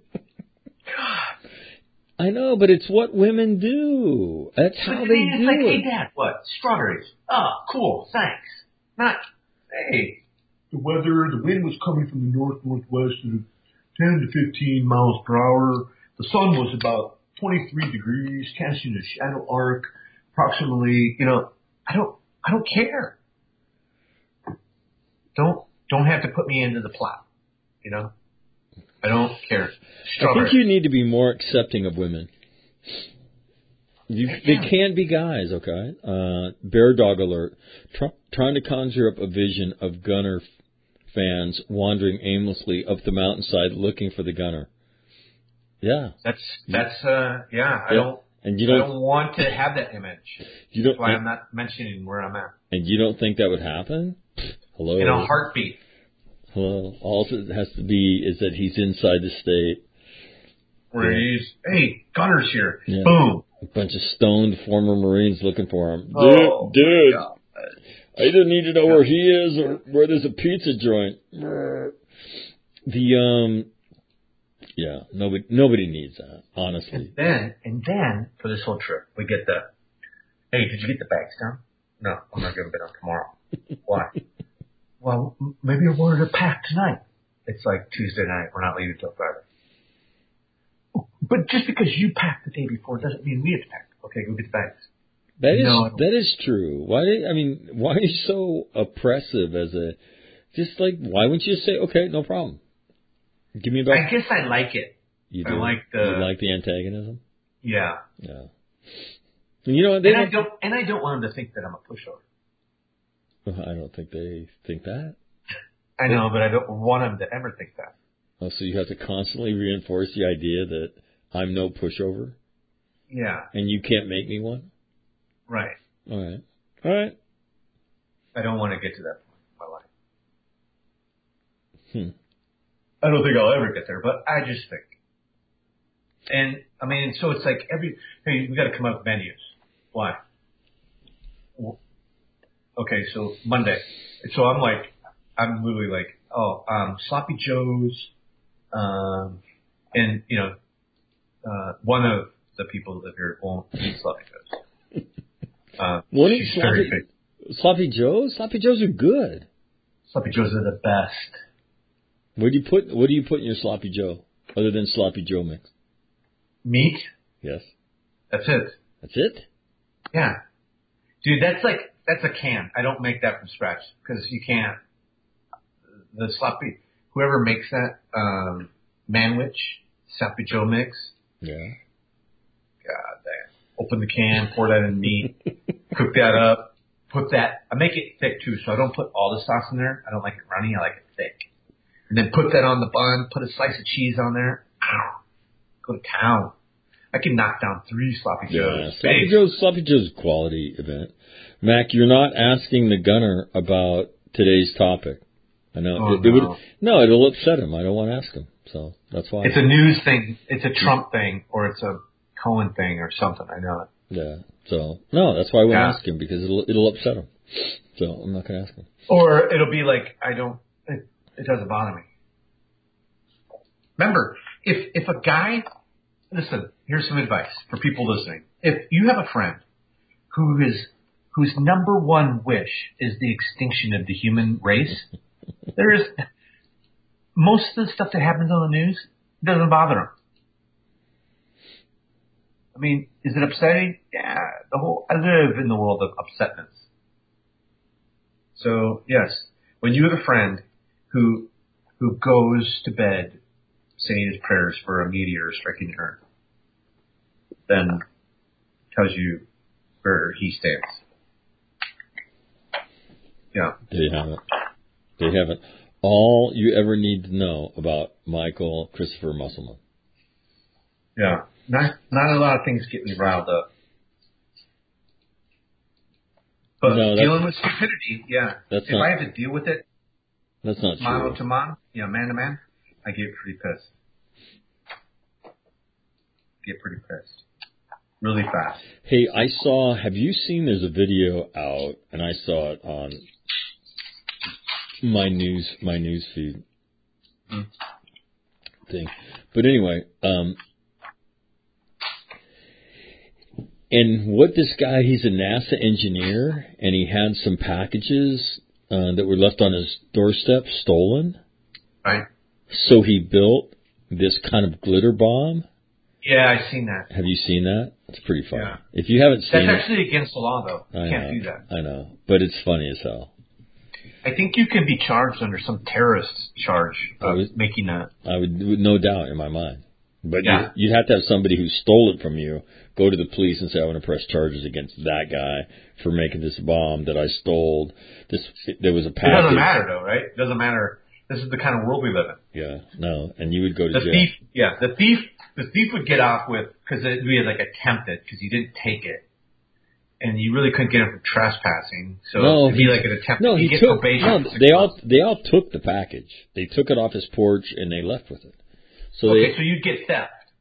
God. I know, but it's what women do. That's But how to they me, it's do like, it. hey, Dad, what? Strawberries. Oh, cool, thanks. Not, hey, the weather, the wind was coming from the north-northwest at ten to fifteen miles per hour. The sun was about twenty-three degrees, casting a shadow arc, approximately, you know, I don't, I don't care. Don't, don't have to put me into the plot, you know? I don't care. I Strawberries. think you need to be more accepting of women. You, they can be guys, okay? Uh, Bear Dog Alert. Try, trying to conjure up a vision of Gunner f- fans wandering aimlessly up the mountainside looking for the Gunner. Yeah. That's, that's, uh, yeah, I Yeah. don't, And you I don't, don't want to have that image. you don't, That's why and, I'm not mentioning where I'm at. and you don't think that would happen? Hello. In a heartbeat. Hello. All it has to be is that he's inside the state. where Yeah. he's, hey, gunner's here. Yeah. Boom. A bunch of stoned former Marines looking for him. Dude, Oh, dude, God. I didn't need to know where he is or where there's a pizza joint. The um, yeah, nobody nobody needs that, honestly. And then, and then for this whole trip, we get the, hey, did you get the bags down? No, I'm not going to get them tomorrow. Why? Well, m- maybe I wanted to pack tonight. It's like Tuesday night. We're not leaving till Friday. But just because you packed the day before doesn't mean we have to pack. Okay, go get the bags. That is No. that is true. Why? I mean, why are you so oppressive as a? Just like, why wouldn't you just say, okay, no problem? Give me about. I guess I like it. You I do. like the- You like the antagonism. Yeah. Yeah. And you know they And I don't. don't, and I don't want them to think that I'm a pushover. I don't think they think that. I know, but I don't want them to ever think that. Oh, so you have to constantly reinforce the idea that I'm no pushover, Yeah. and you can't make me one. Right. All right. All right. I don't want to get to that point in my life. Hmm. I don't think I'll ever get there, but I just think. And, I mean, so it's like every, hey, we got to come up with venues. Why? Well, okay, so Monday. So I'm like, I'm literally like, oh, um, Sloppy Joe's, um, and, you know, uh, one of the people that live here won't eat Sloppy Joe's. Uh, What is she's very sloppy, big. sloppy Joes? Sloppy Joes are good. Sloppy Joe's are the best. What do you put? What do you put in your sloppy Joe other than sloppy Joe mix? Meat, Yes, that's it. that's it. Yeah. Dude, that's like, that's a can. I don't make that from scratch because you can't. The sloppy, whoever makes that, um, Manwich, Sloppy Joe mix, Yeah. God damn. Open the can, pour that in meat, cook that up, put that, I make it thick too, so I don't put all the sauce in there. I don't like it runny, I like it thick. And then put that on the bun, put a slice of cheese on there. Ow. Go to town. I can knock down three Sloppy Yeah. Joes. Sloppy Big. Joe's Sloppy Joe's a quality event. Mac, you're not asking the gunner about today's topic. I know Oh, it, it would. no. No, it'll upset him. I don't want to ask him, so that's why. It's a news thing. It's a Trump thing, or it's a Cohen thing, or something. I know it. Yeah. So no, that's why I wouldn't Yeah. ask him because it'll it'll upset him. So I'm not going to ask him. Or it'll be like, I don't, it, it doesn't bother me. Remember, if, if a guy, listen, here's some advice for people listening. If you have a friend who is, whose number one wish is the extinction of the human race, there is, most of the stuff that happens on the news doesn't bother him. I mean, is it upsetting? Yeah, the whole, I live in the world of upsetness. So, yes, when you have a friend who who goes to bed saying his prayers for a meteor striking the Earth, then tells you where he stands. Yeah. There you have it. There you have it. All you ever need to know about Michael Christopher Musselman. Yeah. Not not a lot of things get me riled up. But No, that's- dealing with stupidity, yeah. That's if not- I have to deal with it, That's not mano true. to mano, you know, man to man, I get pretty pissed. Get pretty pissed. Really fast. Hey, I saw, have you seen there's a video out, and I saw it on my news, my news feed Mm. thing. But anyway, um, and what this guy, he's a NASA engineer, and he had some packages uh, that were left on his doorstep stolen. Right? So he built this kind of glitter bomb. Yeah, I've seen that. Have you seen that? It's pretty funny. Yeah. If you haven't seen That's it, actually against the law, though. You I can't know, do that. I know, but it's funny as hell. I think you can be charged under some terrorist charge of I was- making a. I would, with no doubt in my mind. But Yeah. you, you'd have to have somebody who stole it from you go to the police and say, I want to press charges against that guy for making this bomb that I stole. This there was a It package. doesn't matter, though, right? It doesn't matter. This is the kind of world we live in. Yeah, no, and you would go to The jail. thief, yeah, the thief, the thief would get off with because it would be like attempted because you didn't take it, and you really couldn't get him for trespassing. So No, it'd be he- like an attempt. No, you he get took. probation. No, for six they all months. they all took the package. They took it off his porch and they left with it. So Okay, they, so you'd get theft.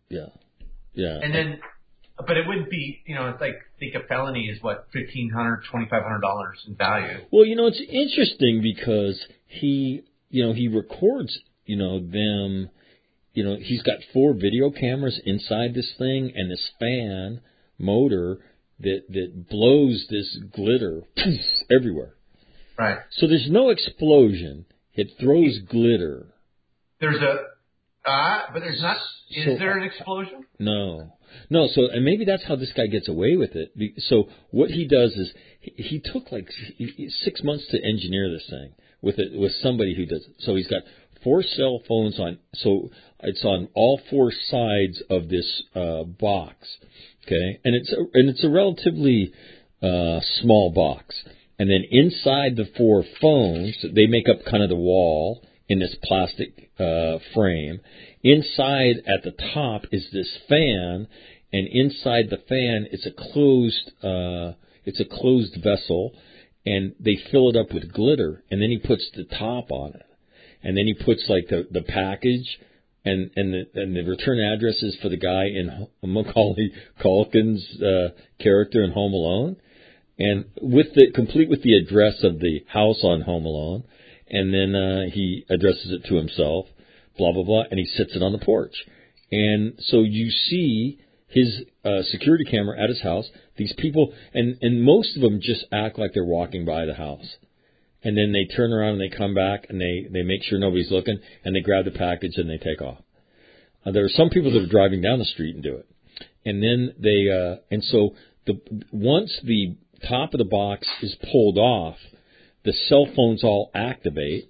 Yeah. Yeah. And then, but it wouldn't be, you know, it's like, I think a felony is what, fifteen hundred dollars, twenty-five hundred dollars in value. Well, you know, it's interesting because he, you know, he records, you know, them, you know, he's got four video cameras inside this thing and this fan motor that, that blows this glitter poof, everywhere. Right. So there's no explosion. It throws glitter. There's a, uh, but there's not, is So- there an explosion? No. No, so, and maybe that's how this guy gets away with it. Be- So what he does is, he, he took like he- six months to engineer this thing with it, with somebody who does it. So he's got four cell phones on, so it's on all four sides of this, uh, box. Okay? And it's a, and it's a relatively, uh, small box. And then inside the four phones, they make up kind of the wall in this plastic uh, frame. Inside at the top is this fan, and inside the fan it's a closed uh, it's a closed vessel, and they fill it up with glitter, and then he puts the top on it, and then he puts like the the package and and the and the return addresses for the guy in Macaulay Culkin's uh, character in Home Alone. And with the complete with the address of the house on Home Alone, and then uh, he addresses it to himself, blah blah blah, and he sits it on the porch. And so you see his uh, security camera at his house. These people, and and most of them just act like they're walking by the house, and then they turn around and they come back and they they make sure nobody's looking, and they grab the package and they take off. Uh, there are some people that are driving down the street and do it, and then they uh, and so the once the top of the box is pulled off, the cell phones all activate,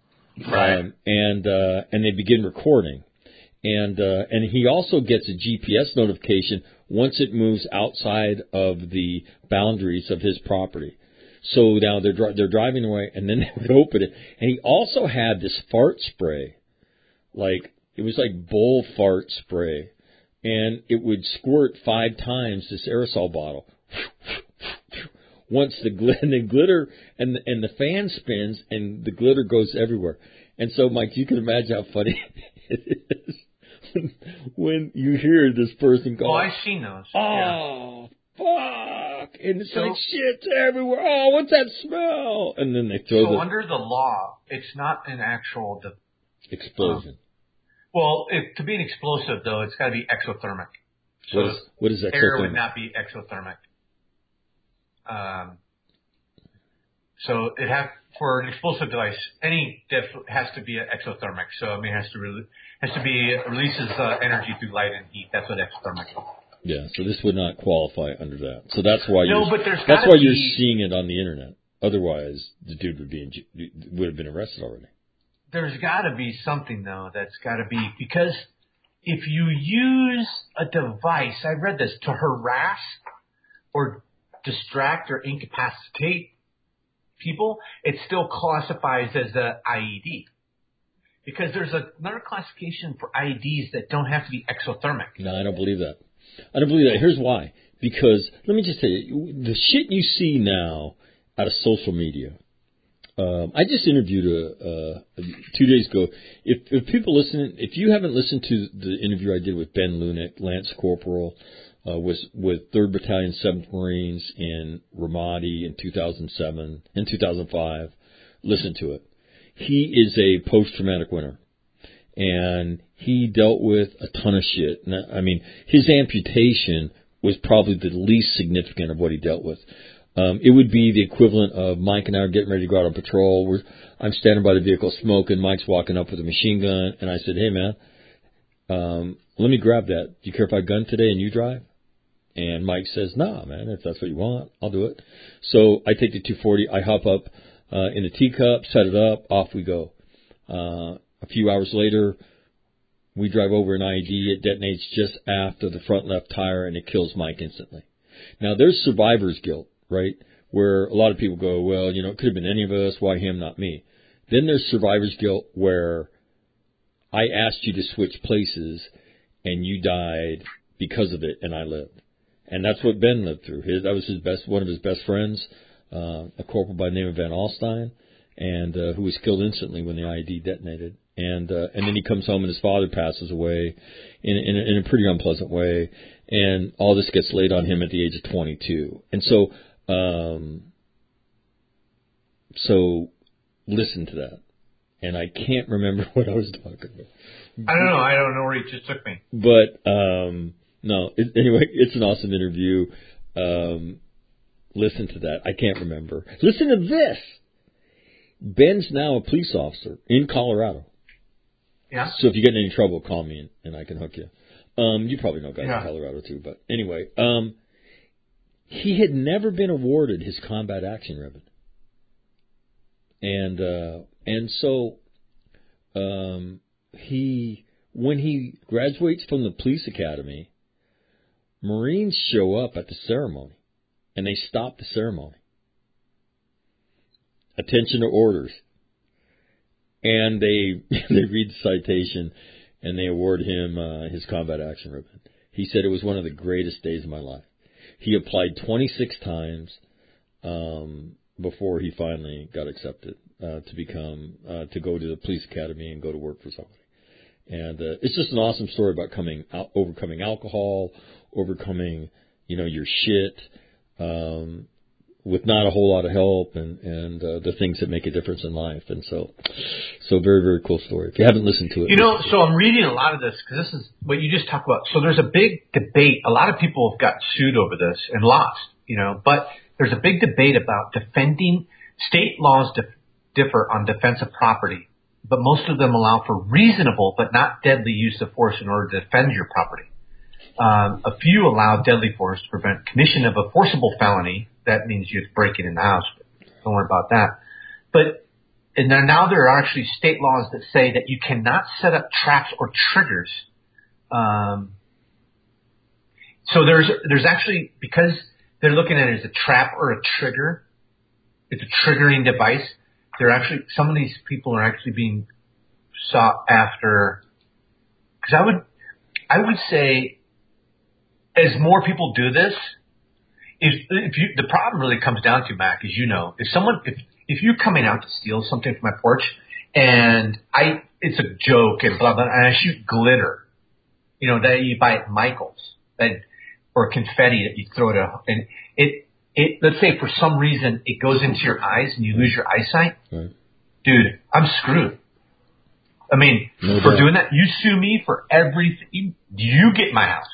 Right. um, and uh, and they begin recording, and uh, and he also gets a G P S notification once it moves outside of the boundaries of his property. So now they're dri- they're driving away, and then they would open it, and he also had this fart spray, like it was like bull fart spray, and it would squirt five times this aerosol bottle. Once the, gl- the glitter and the, and the fan spins and the glitter goes everywhere. And so, Mike, you can imagine how funny it is when, when you hear this person go, Oh, I've seen those. oh, yeah. fuck. And it's So- like, shit's everywhere. Oh, what's that smell? And then they throw So the under the law, it's not an actual, de- explosion. well, it, to be an explosive, though, it's got to be exothermic. So what, is, what is air would exothermic? not be exothermic. Um, so it have for an explosive device, any diff has to be exothermic. So I mean, it has to re- has to be releases uh, energy through light and heat. That's what exothermic is. Yeah, so this would not qualify under that. So that's why No, you're but there's that's gotta why be- you're seeing it on the internet. Otherwise, the dude would be in, j- would have been arrested already. There's got to be something though that's got to be, because if you use a device, I read this, to harass or distract or incapacitate people, it still classifies as a I E D. Because there's another classification for I E Ds that don't have to be exothermic. No, I don't believe that. I don't believe that. Here's why. Because let me just tell you, the shit you see now out of social media. Um, I just interviewed a, a, a two days ago. If, if people listen, if you haven't listened to the interview I did with Ben Lunick, Lance Corporal, uh, was with third Battalion, seventh Marines in Ramadi in two thousand seven, in two thousand five, listen to it. He is a post-traumatic winner. And he dealt with a ton of shit. And I mean, his amputation was probably the least significant of what he dealt with. Um, it would be the equivalent of Mike and I are getting ready to go out on patrol. We're, I'm standing by the vehicle smoking. Mike's walking up with a machine gun. And I said, hey, man, um, let me grab that. Do you care if I gun today and you drive? And Mike says, nah, man, if that's what you want, I'll do it. So I take the two forty. I hop up uh, in the teacup, set it up, off we go. Uh, a few hours later, we drive over an I E D. It detonates just after the front left tire, and it kills Mike instantly. Now, there's survivor's guilt, right, where a lot of people go, well, you know, it could have been any of us. Why him, not me? Then there's survivor's guilt where I asked you to switch places, and you died because of it, and I lived. And that's what Ben lived through. His, that was his best, one of his best friends, uh, a corporal by the name of Van Alstyne, and uh, who was killed instantly when the I E D detonated. and uh, and then he comes home and his father passes away in in a, in a pretty unpleasant way, and all this gets laid on him at the age of twenty-two, and so um, so listen to that, and I can't remember what I was talking about. I don't know. I don't know where you just took me. But um, no, it, anyway, it's an awesome interview. Um, listen to that. I can't remember. Listen to this. Ben's now a police officer in Colorado. Yeah. So if you get in any trouble, call me and, and I can hook you. Um, you probably know guys yeah. in Colorado too. But anyway, um, he had never been awarded his combat action ribbon, and uh, and so um, he when he graduates from the police academy, Marines show up at the ceremony, and they stop the ceremony. Attention to orders. And they they read the citation, and they award him uh, his combat action ribbon. He said it was one of the greatest days of my life. He applied twenty-six times um, before he finally got accepted uh, to become uh, to go to the police academy and go to work for somebody. And uh, it's just an awesome story about coming out, overcoming alcohol, overcoming you know your shit. Um, with not a whole lot of help and, and uh, the things that make a difference in life. And so, so very, very cool story. If you haven't listened to it. You know, so I'm reading a lot of this because this is what you just talked about. So there's a big debate. A lot of people have got sued over this and lost, you know, but there's a big debate about defending. State laws dif- differ on defense of property, but most of them allow for reasonable but not deadly use of force in order to defend your property. Um, a few allow deadly force to prevent commission of a forcible felony. That means you have to break it in the house. But don't worry about that. But and then now there are actually state laws that say that you cannot set up traps or triggers. Um, so there's there's actually, because they're looking at it as a trap or a trigger, it's a triggering device. They're actually, some of these people are actually being sought after. Because I would I would say, as more people do this, if if you, the problem really comes down to, Mac, as you know, if someone if if you're coming out to steal something from my porch, and I it's a joke and blah blah, and I shoot glitter, you know, that you buy at Michael's, that or confetti that you throw it out, and it it let's say for some reason it goes into your eyes and you lose your eyesight, Right. Dude, I'm screwed. I mean, No for doubt. doing that, you sue me for everything. You get my house.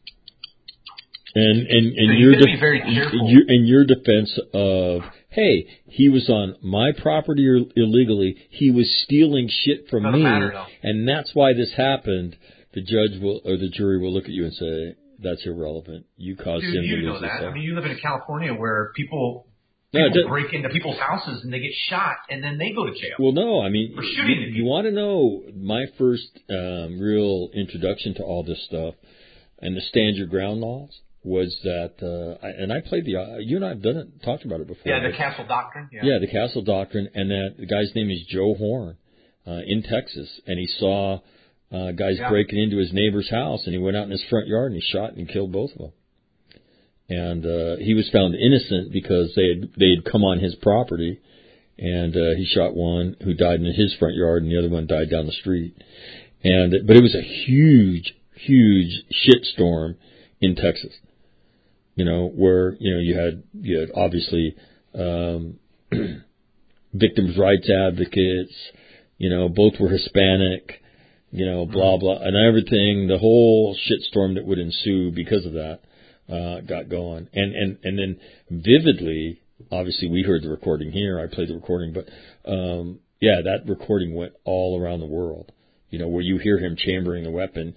And and and So your you gotta def- be very careful. your, in your defense of, hey, he was on my property Ill- illegally. He was stealing shit from Doesn't me, matter, though. and that's why this happened. The judge will or the jury will look at you and say, that's irrelevant. You caused Dude, him you to know lose that. his I house. mean, you live in California where people, No, people it break into people's houses and they get shot and then they go to jail. Well, no, I mean, For you, shooting at you people. want to know my first um, real introduction to all this stuff and the stand your ground laws was that, uh, I, and I played the, uh, you and I have done it, talked about it before. Yeah, the but- Castle Doctrine. Yeah. Yeah, the Castle Doctrine, and that the guy's name is Joe Horn uh, in Texas, and he saw uh, guys Yeah. breaking into his neighbor's house, and he went out in his front yard and he shot and killed both of them. And uh, he was found innocent because they had they had come on his property, and uh, he shot one who died in his front yard, and the other one died down the street. And but it was a huge, huge shitstorm in Texas. You know, where you know you had you had obviously um, victims' rights advocates. You know, both were Hispanic. You know, blah blah, and everything. The whole shitstorm that would ensue because of that uh, got going. And and and then vividly, obviously, we heard the recording here. I played the recording, but um, yeah, that recording went all around the world. You know, where you hear him chambering the weapon,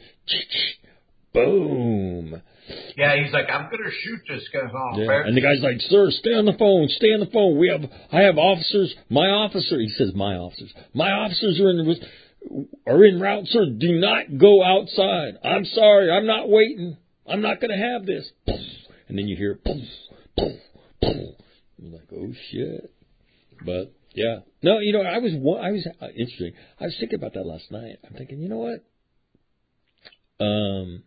boom. Yeah, he's like, I'm gonna shoot this guy. Oh, Yeah. And the guy's like, sir, stay on the phone, stay on the phone. We have, I have officers. My officer, he says, my officers. My officers are in the, are en route, sir. Do not go outside. I'm sorry, I'm not waiting. I'm not going to have this. And then you hear, poof, poof, poof. You're like, oh shit. But yeah, no, you know, I was, I was uh, interesting. I was thinking about that last night. I'm thinking, you know what? Um.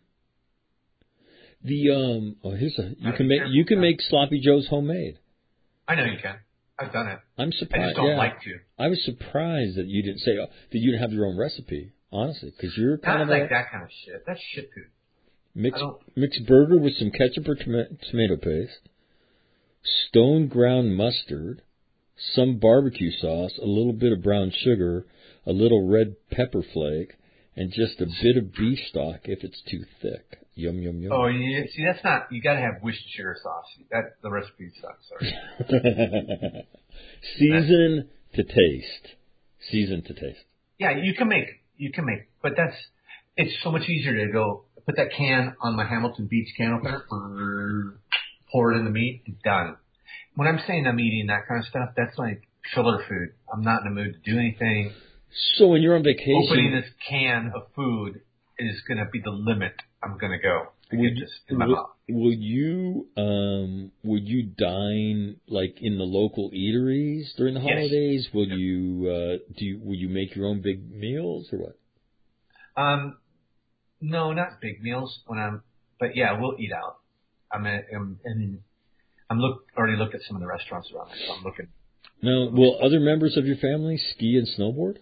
The um oh here's a you can make you can make sloppy joes homemade. I know you can. I've done it. I'm surprised. I just don't yeah. like to. I was surprised that you didn't say oh, that you didn't have your own recipe. Honestly, because you're kind Not of like a that kind of shit. That's shit food. mixed I don't- mixed burger with some ketchup or toma- tomato paste, stone ground mustard, some barbecue sauce, a little bit of brown sugar, a little red pepper flake, and just a bit of beef stock if it's too thick. Yum yum yum. Oh, yeah. See, that's not. You got to have Worcestershire sauce. That the recipe sucks. Sorry. Season to taste. Season to taste. Yeah, you can make. You can make, but that's. It's so much easier to go put that can on my Hamilton Beach can opener, pour it in the meat, and done. When I'm saying I'm eating that kind of stuff, that's like filler food. I'm not in the mood to do anything. So when you're on vacation, Opening this can of food is going to be the limit I'm going to go to Would, get this in my will, mouth. will you um will you dine like in the local eateries during the Yes. holidays? Will Yep. you uh do you, will you make your own big meals or what? Um, no, not big meals when I'm, but yeah, we'll eat out. I'm, at, I'm, and I'm look already looked at some of the restaurants around there, so I'm looking. Now, will other members of your family ski and snowboard?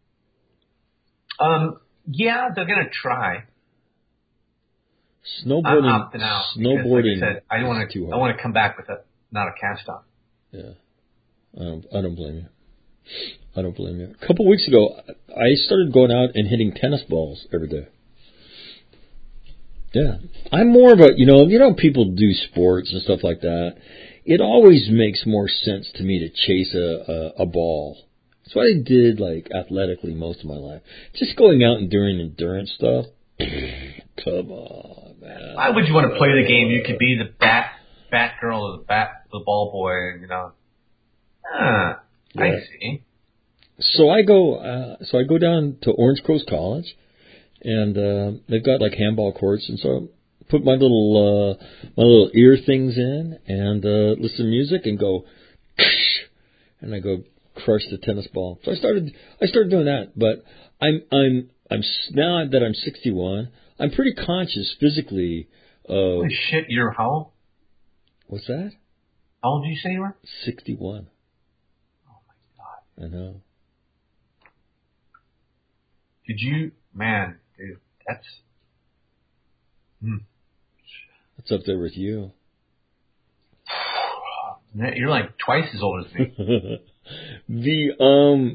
Um, yeah, they're gonna try. Snowboarding. I'm opting out. Snowboarding. Because, like I said, I want is too to. hard. I want to come back with a not a cast on. Yeah, I don't. I don't blame you. I don't blame you. A couple weeks ago, I started going out and hitting tennis balls every day. Yeah, I'm more of a you know you know people do sports and stuff like that. It always makes more sense to me to chase a a, a ball. That's what I did like athletically most of my life. Just going out and doing endurance stuff. Come on, man. Why would you want to play the game? You could be the bat bat girl or the bat the ball boy, and you know. Ah, I Yeah. see. So I go, uh, so I go down to Orange Coast College, and uh, they've got like handball courts, and so I put my little uh, my little ear things in and uh, listen to music and go, and I go crush the tennis ball. So I started, I started doing that, but I'm I'm I'm now that I'm sixty-one, I'm pretty conscious physically of Holy shit, you're how old? what's that? How old did you say you were? sixty-one. Oh my god. I know. Did you, man, dude, that's, hmm. What's up there with you? You're like twice as old as me. the um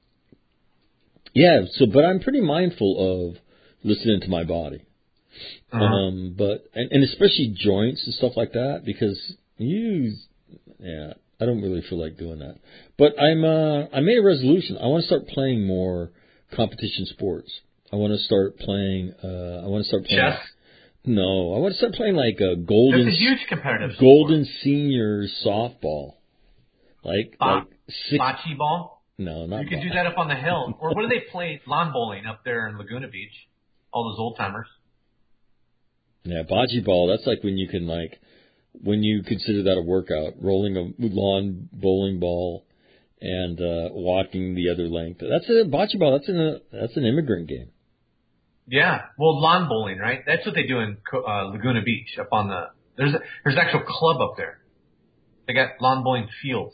yeah so but I'm pretty mindful of listening to my body. Uh-huh. um but and, and especially joints and stuff like that, because you yeah I don't really feel like doing that, but I'm uh I made a resolution. I want to start playing more competition sports. I want to start playing uh I want to start playing Chess? no I want to start playing like a golden That's a huge competitive sport. golden senior softball, like Bo- like six Bocce ball? no not You could bo- do that up on the hill. Or what do they play? Lawn bowling up there in Laguna Beach. All those old timers. Yeah, bocce ball, that's like when you can like, when you consider that a workout, rolling a lawn bowling ball and uh, walking the other length. That's a bocce ball, that's an, that's an immigrant game. Yeah. Well, lawn bowling, right? That's what they do in uh, Laguna Beach up on the, there's a, there's an actual club up there. They got lawn bowling fields.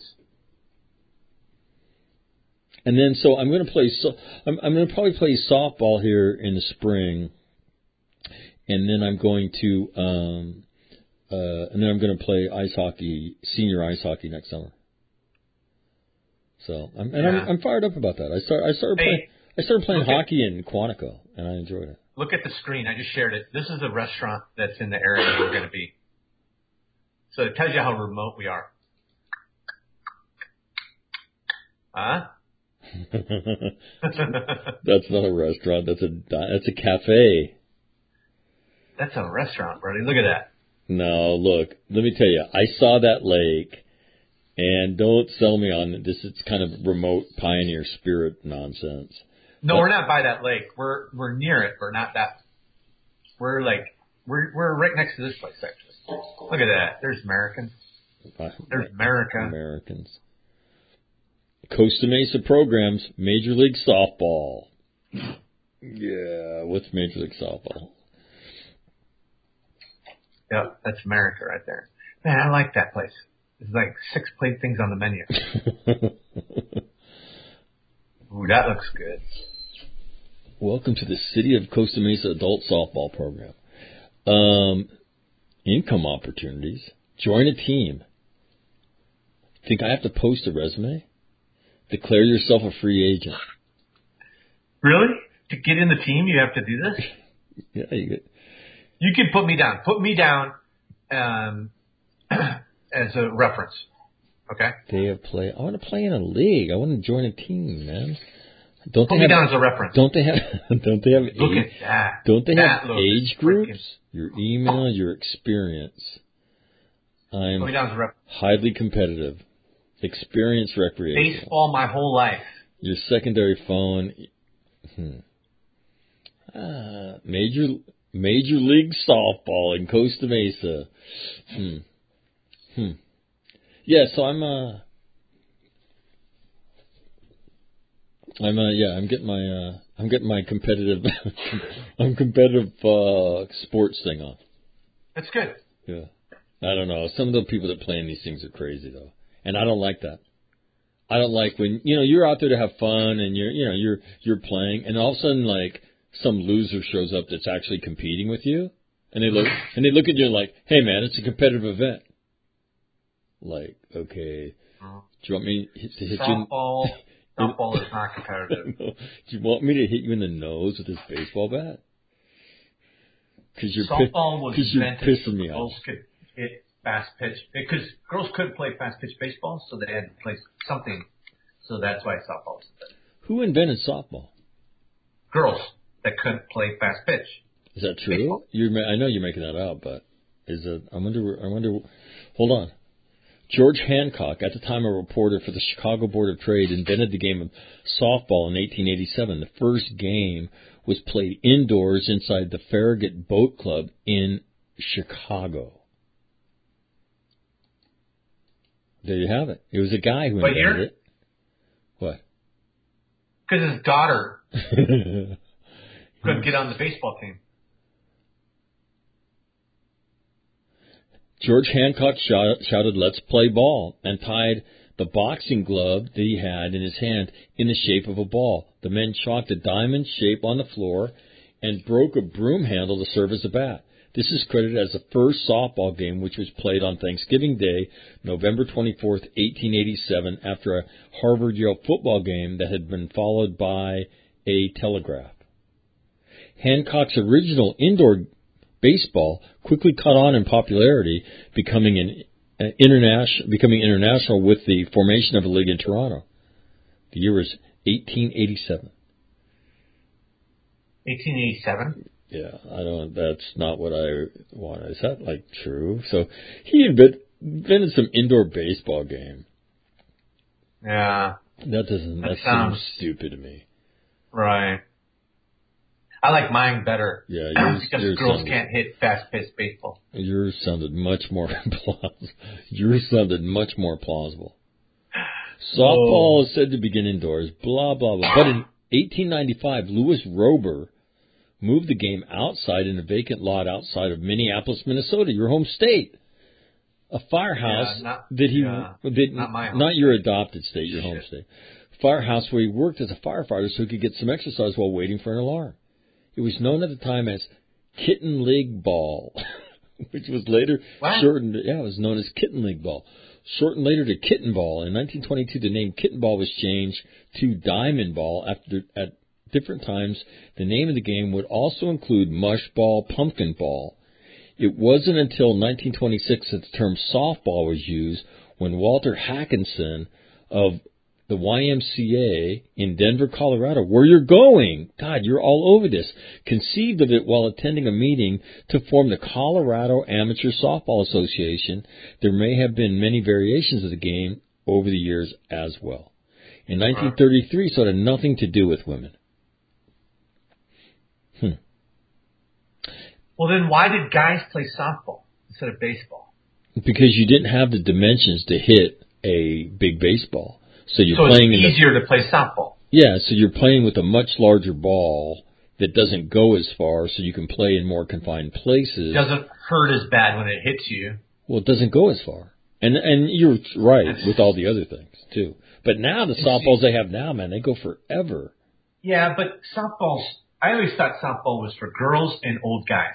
And then, so I'm going to play, so I'm, I'm going to probably play softball here in the spring. And then I'm going to, um, uh, and then I'm going to play ice hockey, senior ice hockey next summer. So, I'm, and Yeah. I'm, I'm fired up about that. I start, I started Hey, playing, I started playing look at- hockey in Quantico, and I enjoyed it. Look at the screen. I just shared it. This is the restaurant that's in the area we're going to be. So it tells you how remote we are. Huh? That's not a restaurant. That's a di- that's a cafe. That's a restaurant, buddy. Look at that. No, look. Let me tell you. I saw that lake, and don't sell me on this. It's kind of remote pioneer spirit nonsense. No, But- we're not by that lake. We're we're near it. We're not that. We're like we're we're right next to this place actually. Look at that. There's Americans. There's America. Americans. Costa Mesa programs Major League Softball. Yeah, what's Major League Softball? Yep, that's America right there. Man, I like that place. There's like six plate things on the menu. Ooh, that looks good. Welcome to the City of Costa Mesa Adult Softball Program. Um, income opportunities. Join a team. Think I have to post a resume? Declare yourself a free agent. Really? To get in the team, you have to do this? Yeah, you get. You can put me down. Put me down um, as a reference. Okay? Day of play. I want to play in a league. I want to join a team, man. Don't Put they me have, down as a reference. Don't they have? Don't they have? Look age, at that. Don't they that have age freaking... groups? Your email, your experience. I'm Put me down as a reference. highly competitive. Experience recreation. Baseball my whole life. Your secondary phone. Hmm. Ah, major Major League Softball in Costa Mesa. Hmm. Hmm. Yeah, so I'm uh I'm uh yeah, I'm getting my uh I'm getting my competitive I'm competitive uh sports thing on. That's good. Yeah. I don't know. Some of the people that play in these things are crazy though. And I don't like that. I don't like when you know, you're out there to have fun and you're you know, you're you're playing and all of a sudden like some loser shows up that's actually competing with you, and they look and they look at you like, "Hey, man, it's a competitive event." Like, okay, do you want me to hit softball, you? In, softball is not competitive. No. Do you want me to hit you in the nose with this baseball bat? Because you're softball was you're invented pissing so me girls off. could hit fast pitch because girls couldn't play fast pitch baseball, so they had to play something. So that's why softball was invented. Who invented softball? Girls that couldn't play fast pitch. Is that true? Baseball. You're, I know you're making that up, but is it? I wonder. I wonder. Hold on. George Hancock, at the time a reporter for the Chicago Board of Trade, invented the game of softball in eighteen eighty-seven. The first game was played indoors inside the Farragut Boat Club in Chicago. There you have it. It was a guy who invented here? it. What? Because his daughter couldn't get on the baseball team. George Hancock shouted, shouted, "Let's play ball," and tied the boxing glove that he had in his hand in the shape of a ball. The men chalked a diamond shape on the floor and broke a broom handle to serve as a bat. This is credited as the first softball game, which was played on Thanksgiving Day, November twenty-fourth, eighteen eighty-seven, after a Harvard-Yale football game that had been followed by a telegraph. Hancock's original indoor baseball quickly caught on in popularity, becoming an, an international, becoming international with the formation of a league in Toronto. The year was eighteen eighty-seven. eighteen eighty-seven? Yeah, I don't. That's not what I want. Is that like true? So he invented, invented some indoor baseball game. Yeah. That doesn't. That, That seems sounds stupid to me. Right. I like mine better. Yeah, yours, because yours girls sounded, can't hit fast pitch baseball. Yours sounded much more plausible. Yours sounded much more plausible. Softball Oh. is said to begin indoors. Blah blah blah. But in eighteen ninety-five, Louis Rober moved the game outside in a vacant lot outside of Minneapolis, Minnesota, your home state. A firehouse Yeah, not, that he yeah, that not my home not your state. adopted state, your home Shit. state. Firehouse where he worked as a firefighter so he could get some exercise while waiting for an alarm. It was known at the time as Kitten League Ball, which was later What? shortened. Yeah, it was known as Kitten League Ball, shortened later to Kitten Ball. In nineteen twenty-two, the name Kitten Ball was changed to Diamond Ball. After at different times, the name of the game would also include Mush Ball, Pumpkin Ball. It wasn't until nineteen twenty-six that the term softball was used, when Walter Hackinson of the Y M C A in Denver, Colorado, where you're going, God, you're all over this, conceived of it while attending a meeting to form the Colorado Amateur Softball Association. There may have been many variations of the game over the years as well. In nineteen thirty-three, so it had nothing to do with women. Hmm. Well, then why did guys play softball instead of baseball? Because you didn't have the dimensions to hit a big baseball. So you're so playing it's in the, easier to play softball. Yeah, so you're playing with a much larger ball that doesn't go as far, so you can play in more confined places. It doesn't hurt as bad when it hits you. Well, it doesn't go as far. And and you're right with all the other things too. But now the softballs they have now, man, they go forever. Yeah, but softballs. I always thought softball was for girls and old guys.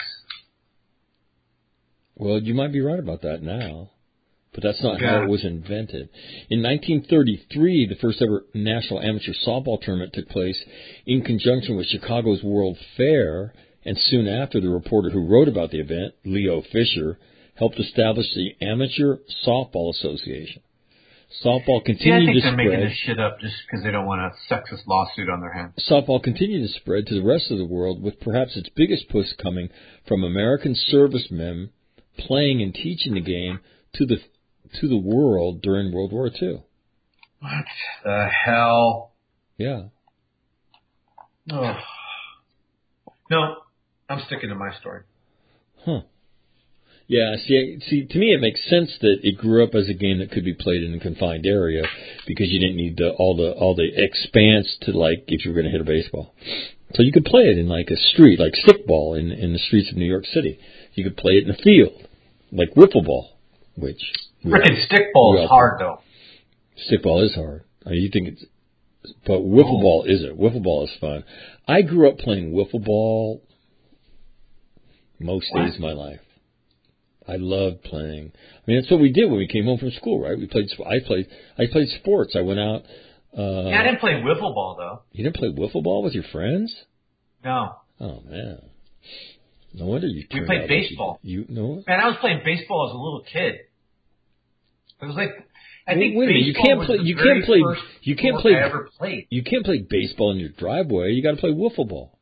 Well, you might be right about that now, but that's not Yeah. how it was invented. In nineteen thirty-three, the first ever National Amateur Softball Tournament took place in conjunction with Chicago's World Fair, and soon after, the reporter who wrote about the event, Leo Fisher, helped establish the Amateur Softball Association. Softball continued yeah, I think to they're spread. making this shit up just because they don't want a sexist lawsuit on their hands. Softball continued to spread to the rest of the world, with perhaps its biggest push coming from American servicemen playing and teaching the game to the to the world during World War Two. What the hell? Yeah. Oh. No, I'm sticking to my story. Huh. Yeah, see, see, to me it makes sense that it grew up as a game that could be played in a confined area because you didn't need the, all the all the expanse to, like, if you were going to hit a baseball. So you could play it in, like, a street, like stickball in, in the streets of New York City. You could play it in a field, like wiffle ball, which... Frickin' stickball is hard, though. Stickball is hard. I mean, you think it's... But wiffle Oh. ball isn't. Wiffle ball is fun. I grew up playing wiffle ball most What? days of my life. I loved playing. I mean, that's what we did when we came home from school, right? We played. I played. I played sports. I went out. Uh, Yeah, I didn't play wiffle ball, though. You didn't play wiffle ball with your friends? No. Oh man, no wonder you. We turned played out baseball. Like you, you know. Man, I was playing baseball as a little kid. It was like, I think wait a minute, you baseball can't was play. the You very can't play. first You can't sport play. I ever played. You can't play baseball in your driveway. You got to play wiffle ball.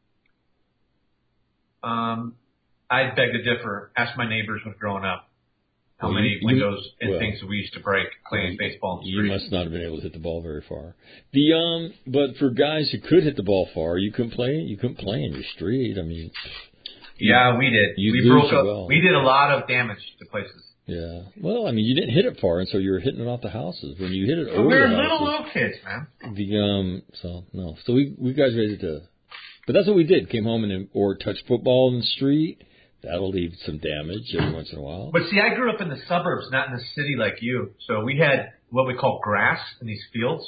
Um, I beg to differ. Ask my neighbors when growing up how Well, many you- you- windows and well, things we used to break playing baseball in the You street. must not have been able to hit the ball very far. The um, but for guys who could hit the ball far, you couldn't play. You couldn't play in your street. I mean, Yeah, we did. You we lose broke it up. well. We did a lot of damage to places. yeah. Well, I mean, you didn't hit it far, and so you were hitting it off the houses. When you hit it But over we were the little houses, little kids, man. the um, so no, so we we guys ready to, but that's what we did. Came home and or touched football in the street. That'll leave some damage every once in a while. But see, I grew up in the suburbs, not in the city like you. So we had what we call grass in these fields.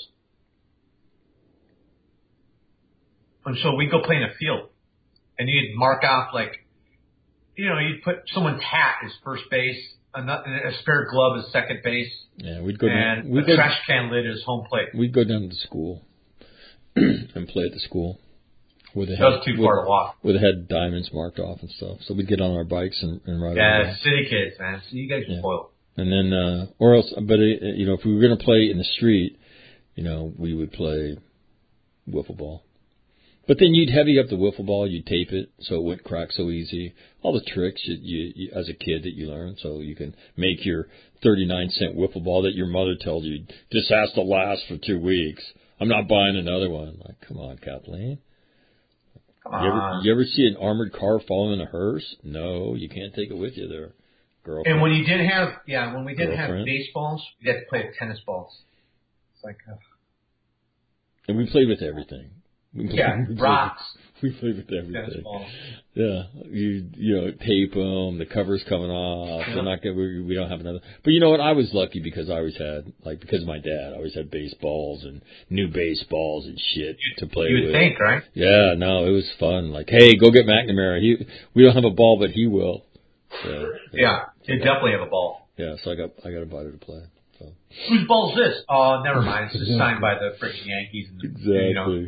And so we'd go play in a field. And you'd mark off, like, you know, you'd put someone's hat as first base, a, a spare glove as second base, Yeah, we'd go down. and We'd a go, trash can lid as home plate. we'd go down to school and play at the school. Where they That was too far to walk. Where they had diamonds marked off and stuff. So we'd get on our bikes and, and ride Yeah, around. city kids, man. So you guys are Yeah. spoiled. And then, uh, or else, but, it, you know, if we were going to play in the street, you know, we would play wiffle ball. But then you'd heavy up the wiffle ball, you'd tape it so it wouldn't crack so easy. All the tricks that you, you, as a kid that you learn, so you can make your thirty-nine cent wiffle ball that your mother tells you, this has to last for two weeks. I'm not buying another one. Like, come on, Kathleen. Come You ever, on. you ever see an armored car fall in a hearse? No, you can't take it with you there, girl. And when you didn't have, yeah, when we didn't have Girlfriend. baseballs, you had to play with tennis balls. It's like, uh, And we played with everything. We played, yeah, we played rocks, With, we played with tennis everything. balls. Yeah, you you know tape them. The cover's coming off. Yeah. They're not gonna. We, we don't have another. But you know what? I was lucky because I always had like because of my dad. I always had baseballs and new baseballs and shit to play You with. would think, right? Yeah, no, it was fun. Like, hey, go get McNamara. He we don't have a ball, but he will. So, Yeah, you definitely have a ball. Yeah, so I got I got a buddy to play. So Whose ball's this? Oh, never mind. It's just signed by the freaking Yankees. And the, exactly. You know.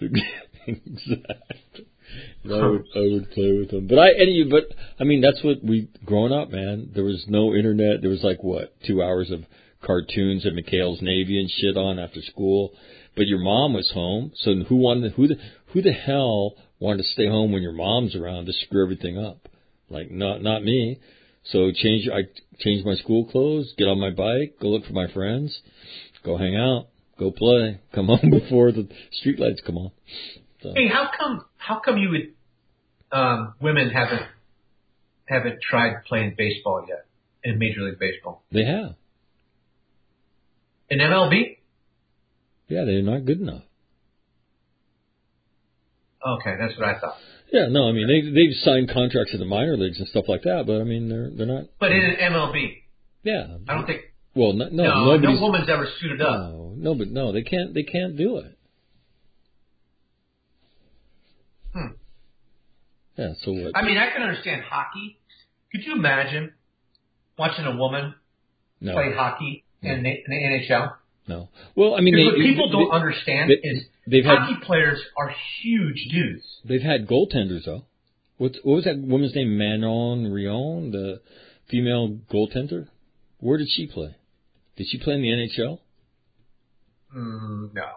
Exactly. And I would I would play with them, but I any but I mean that's what we growing up, man. There was no internet. There was like what two hours of cartoons at McHale's Navy and shit on after school. But your mom was home, so who wanted who the who the hell wanted to stay home when your mom's around to screw everything up? Like not not me. So change I change my school clothes, get on my bike, go look for my friends, go hang out, go play, come home before the streetlights come on. So. Hey, how come? How come you would? Um, women haven't haven't tried playing baseball yet in Major League Baseball. They have. In M L B? Yeah, they're not good enough. Okay, that's what I thought. Yeah, no, I mean they they've signed contracts in the minor leagues and stuff like that, but I mean they're they're not. But in an M L B, Yeah. I don't think. Well, no, no, No, nobody's, no woman's ever suited up. No, no, but no, they can't. They can't do it. Hmm. Yeah. So what? I mean, I can understand hockey. Could you imagine watching a woman no. play hockey no. in, the, in the N H L? No. Well, I mean, Because they, what people they, don't they, understand they, is they've hockey had, players are huge dudes. They've had goaltenders though. What what was that woman's name? Manon Rion, the female goaltender. Where did she play? Did she play in the N H L? Mm, no.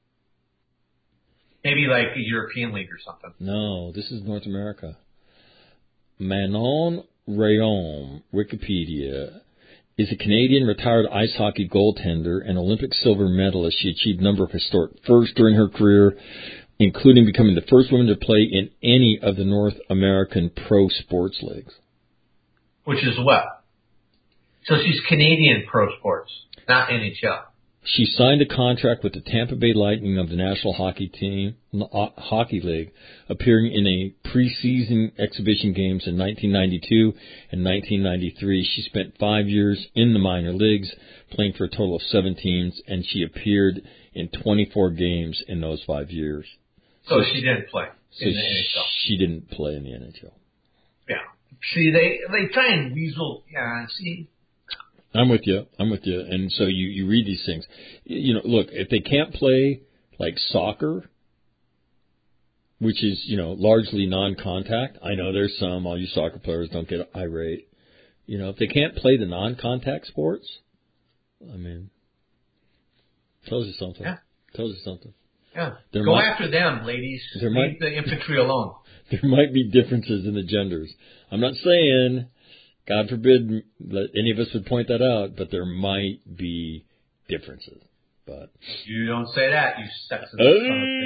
Maybe like a European league or something. No, this is North America. Manon Rion, Wikipedia, is a Canadian retired ice hockey goaltender and Olympic silver medalist. She achieved a number of historic firsts during her career, including becoming the first woman to play in any of the North American pro sports leagues. Which is what? So she's Canadian pro sports, not N H L. She signed a contract with the Tampa Bay Lightning of the National Hockey Team Hockey League, appearing in a preseason exhibition games in nineteen ninety-two and nineteen ninety-three. She spent five years in the minor leagues, playing for a total of seven teams, and she appeared in twenty-four games in those five years. So, so she didn't play so in the N H L. She didn't play in the N H L. Yeah. See, they they try and weasel. Yeah. See. I'm with you. I'm with you. And so you, you read these things. You know, look, if they can't play like soccer, which is, you know, largely non-contact. I know there's some, all you soccer players don't get irate. You know, if they can't play the non-contact sports, I mean, tells you something. Yeah. Tells you something. Yeah. There Go might, after them, ladies. There Leave might, the infantry alone. There might be differences in the genders. I'm not saying, God forbid that any of us would point that out, but there might be differences. But you don't say that, you sexist uh, son of a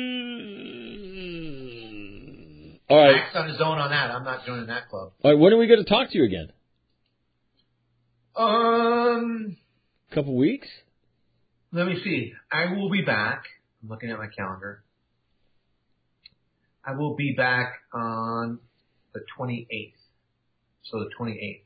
bitch. All right. Max on his own on that. I'm not joining that club. All right. When are we going to talk to you again? Um, a couple weeks. Let me see. I will be back. I'm looking at my calendar. I will be back on the twenty-eighth. So the twenty-eighth.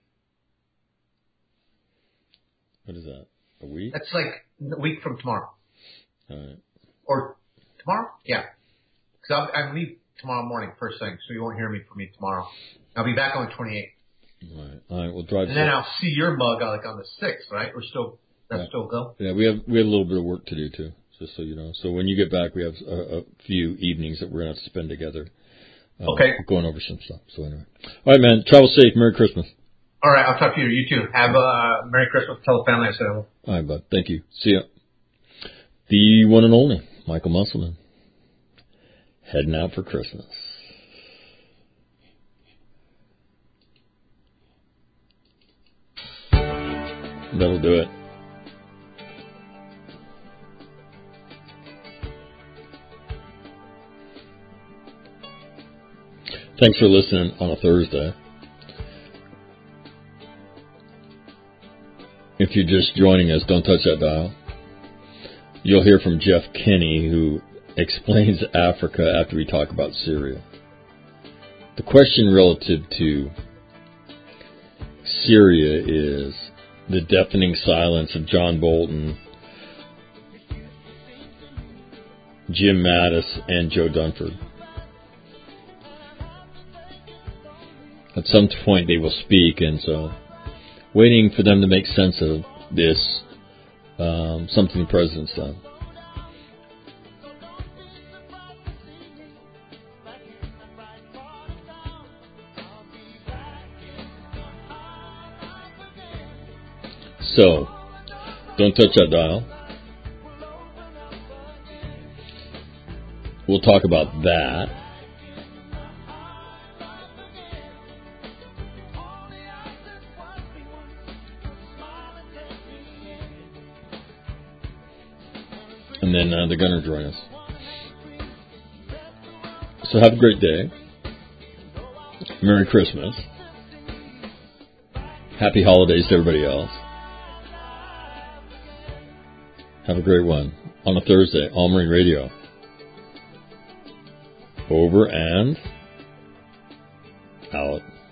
What is that? A week? That's like a week from tomorrow. All right. Or tomorrow? Yeah. Because I leave tomorrow morning, first thing, so you won't hear me from me tomorrow. I'll be back on the twenty-eighth. All right. All right. We'll drive. And then I'll see your mug like on the sixth, right? We're still that's yeah. still go. Yeah, we have we have a little bit of work to do too, just so you know. So when you get back, we have a, a few evenings that we're gonna have to spend together. Uh, okay. Going over some stuff. So anyway. All right, man. Travel safe. Merry Christmas. All right. I'll talk to you. You too. Have a uh, Merry Christmas. Tell the family I said hello. All right, bud. Thank you. See ya. The one and only Michael Musselman. Heading out for Christmas. That'll do it. Thanks for listening on a Thursday. If you're just joining us, don't touch that dial. You'll hear from Jeff Kinney, who explains Africa after we talk about Syria. The question relative to Syria is the deafening silence of John Bolton, Jim Mattis, and Joe Dunford. At some point they will speak, and so waiting for them to make sense of this, um, something the president's done. So, don't touch that dial. We'll talk about that. And then uh, they're going to join us. So have a great day. Merry Christmas. Happy holidays to everybody else. Have a great one. On a Thursday, All Marine Radio. Over and out.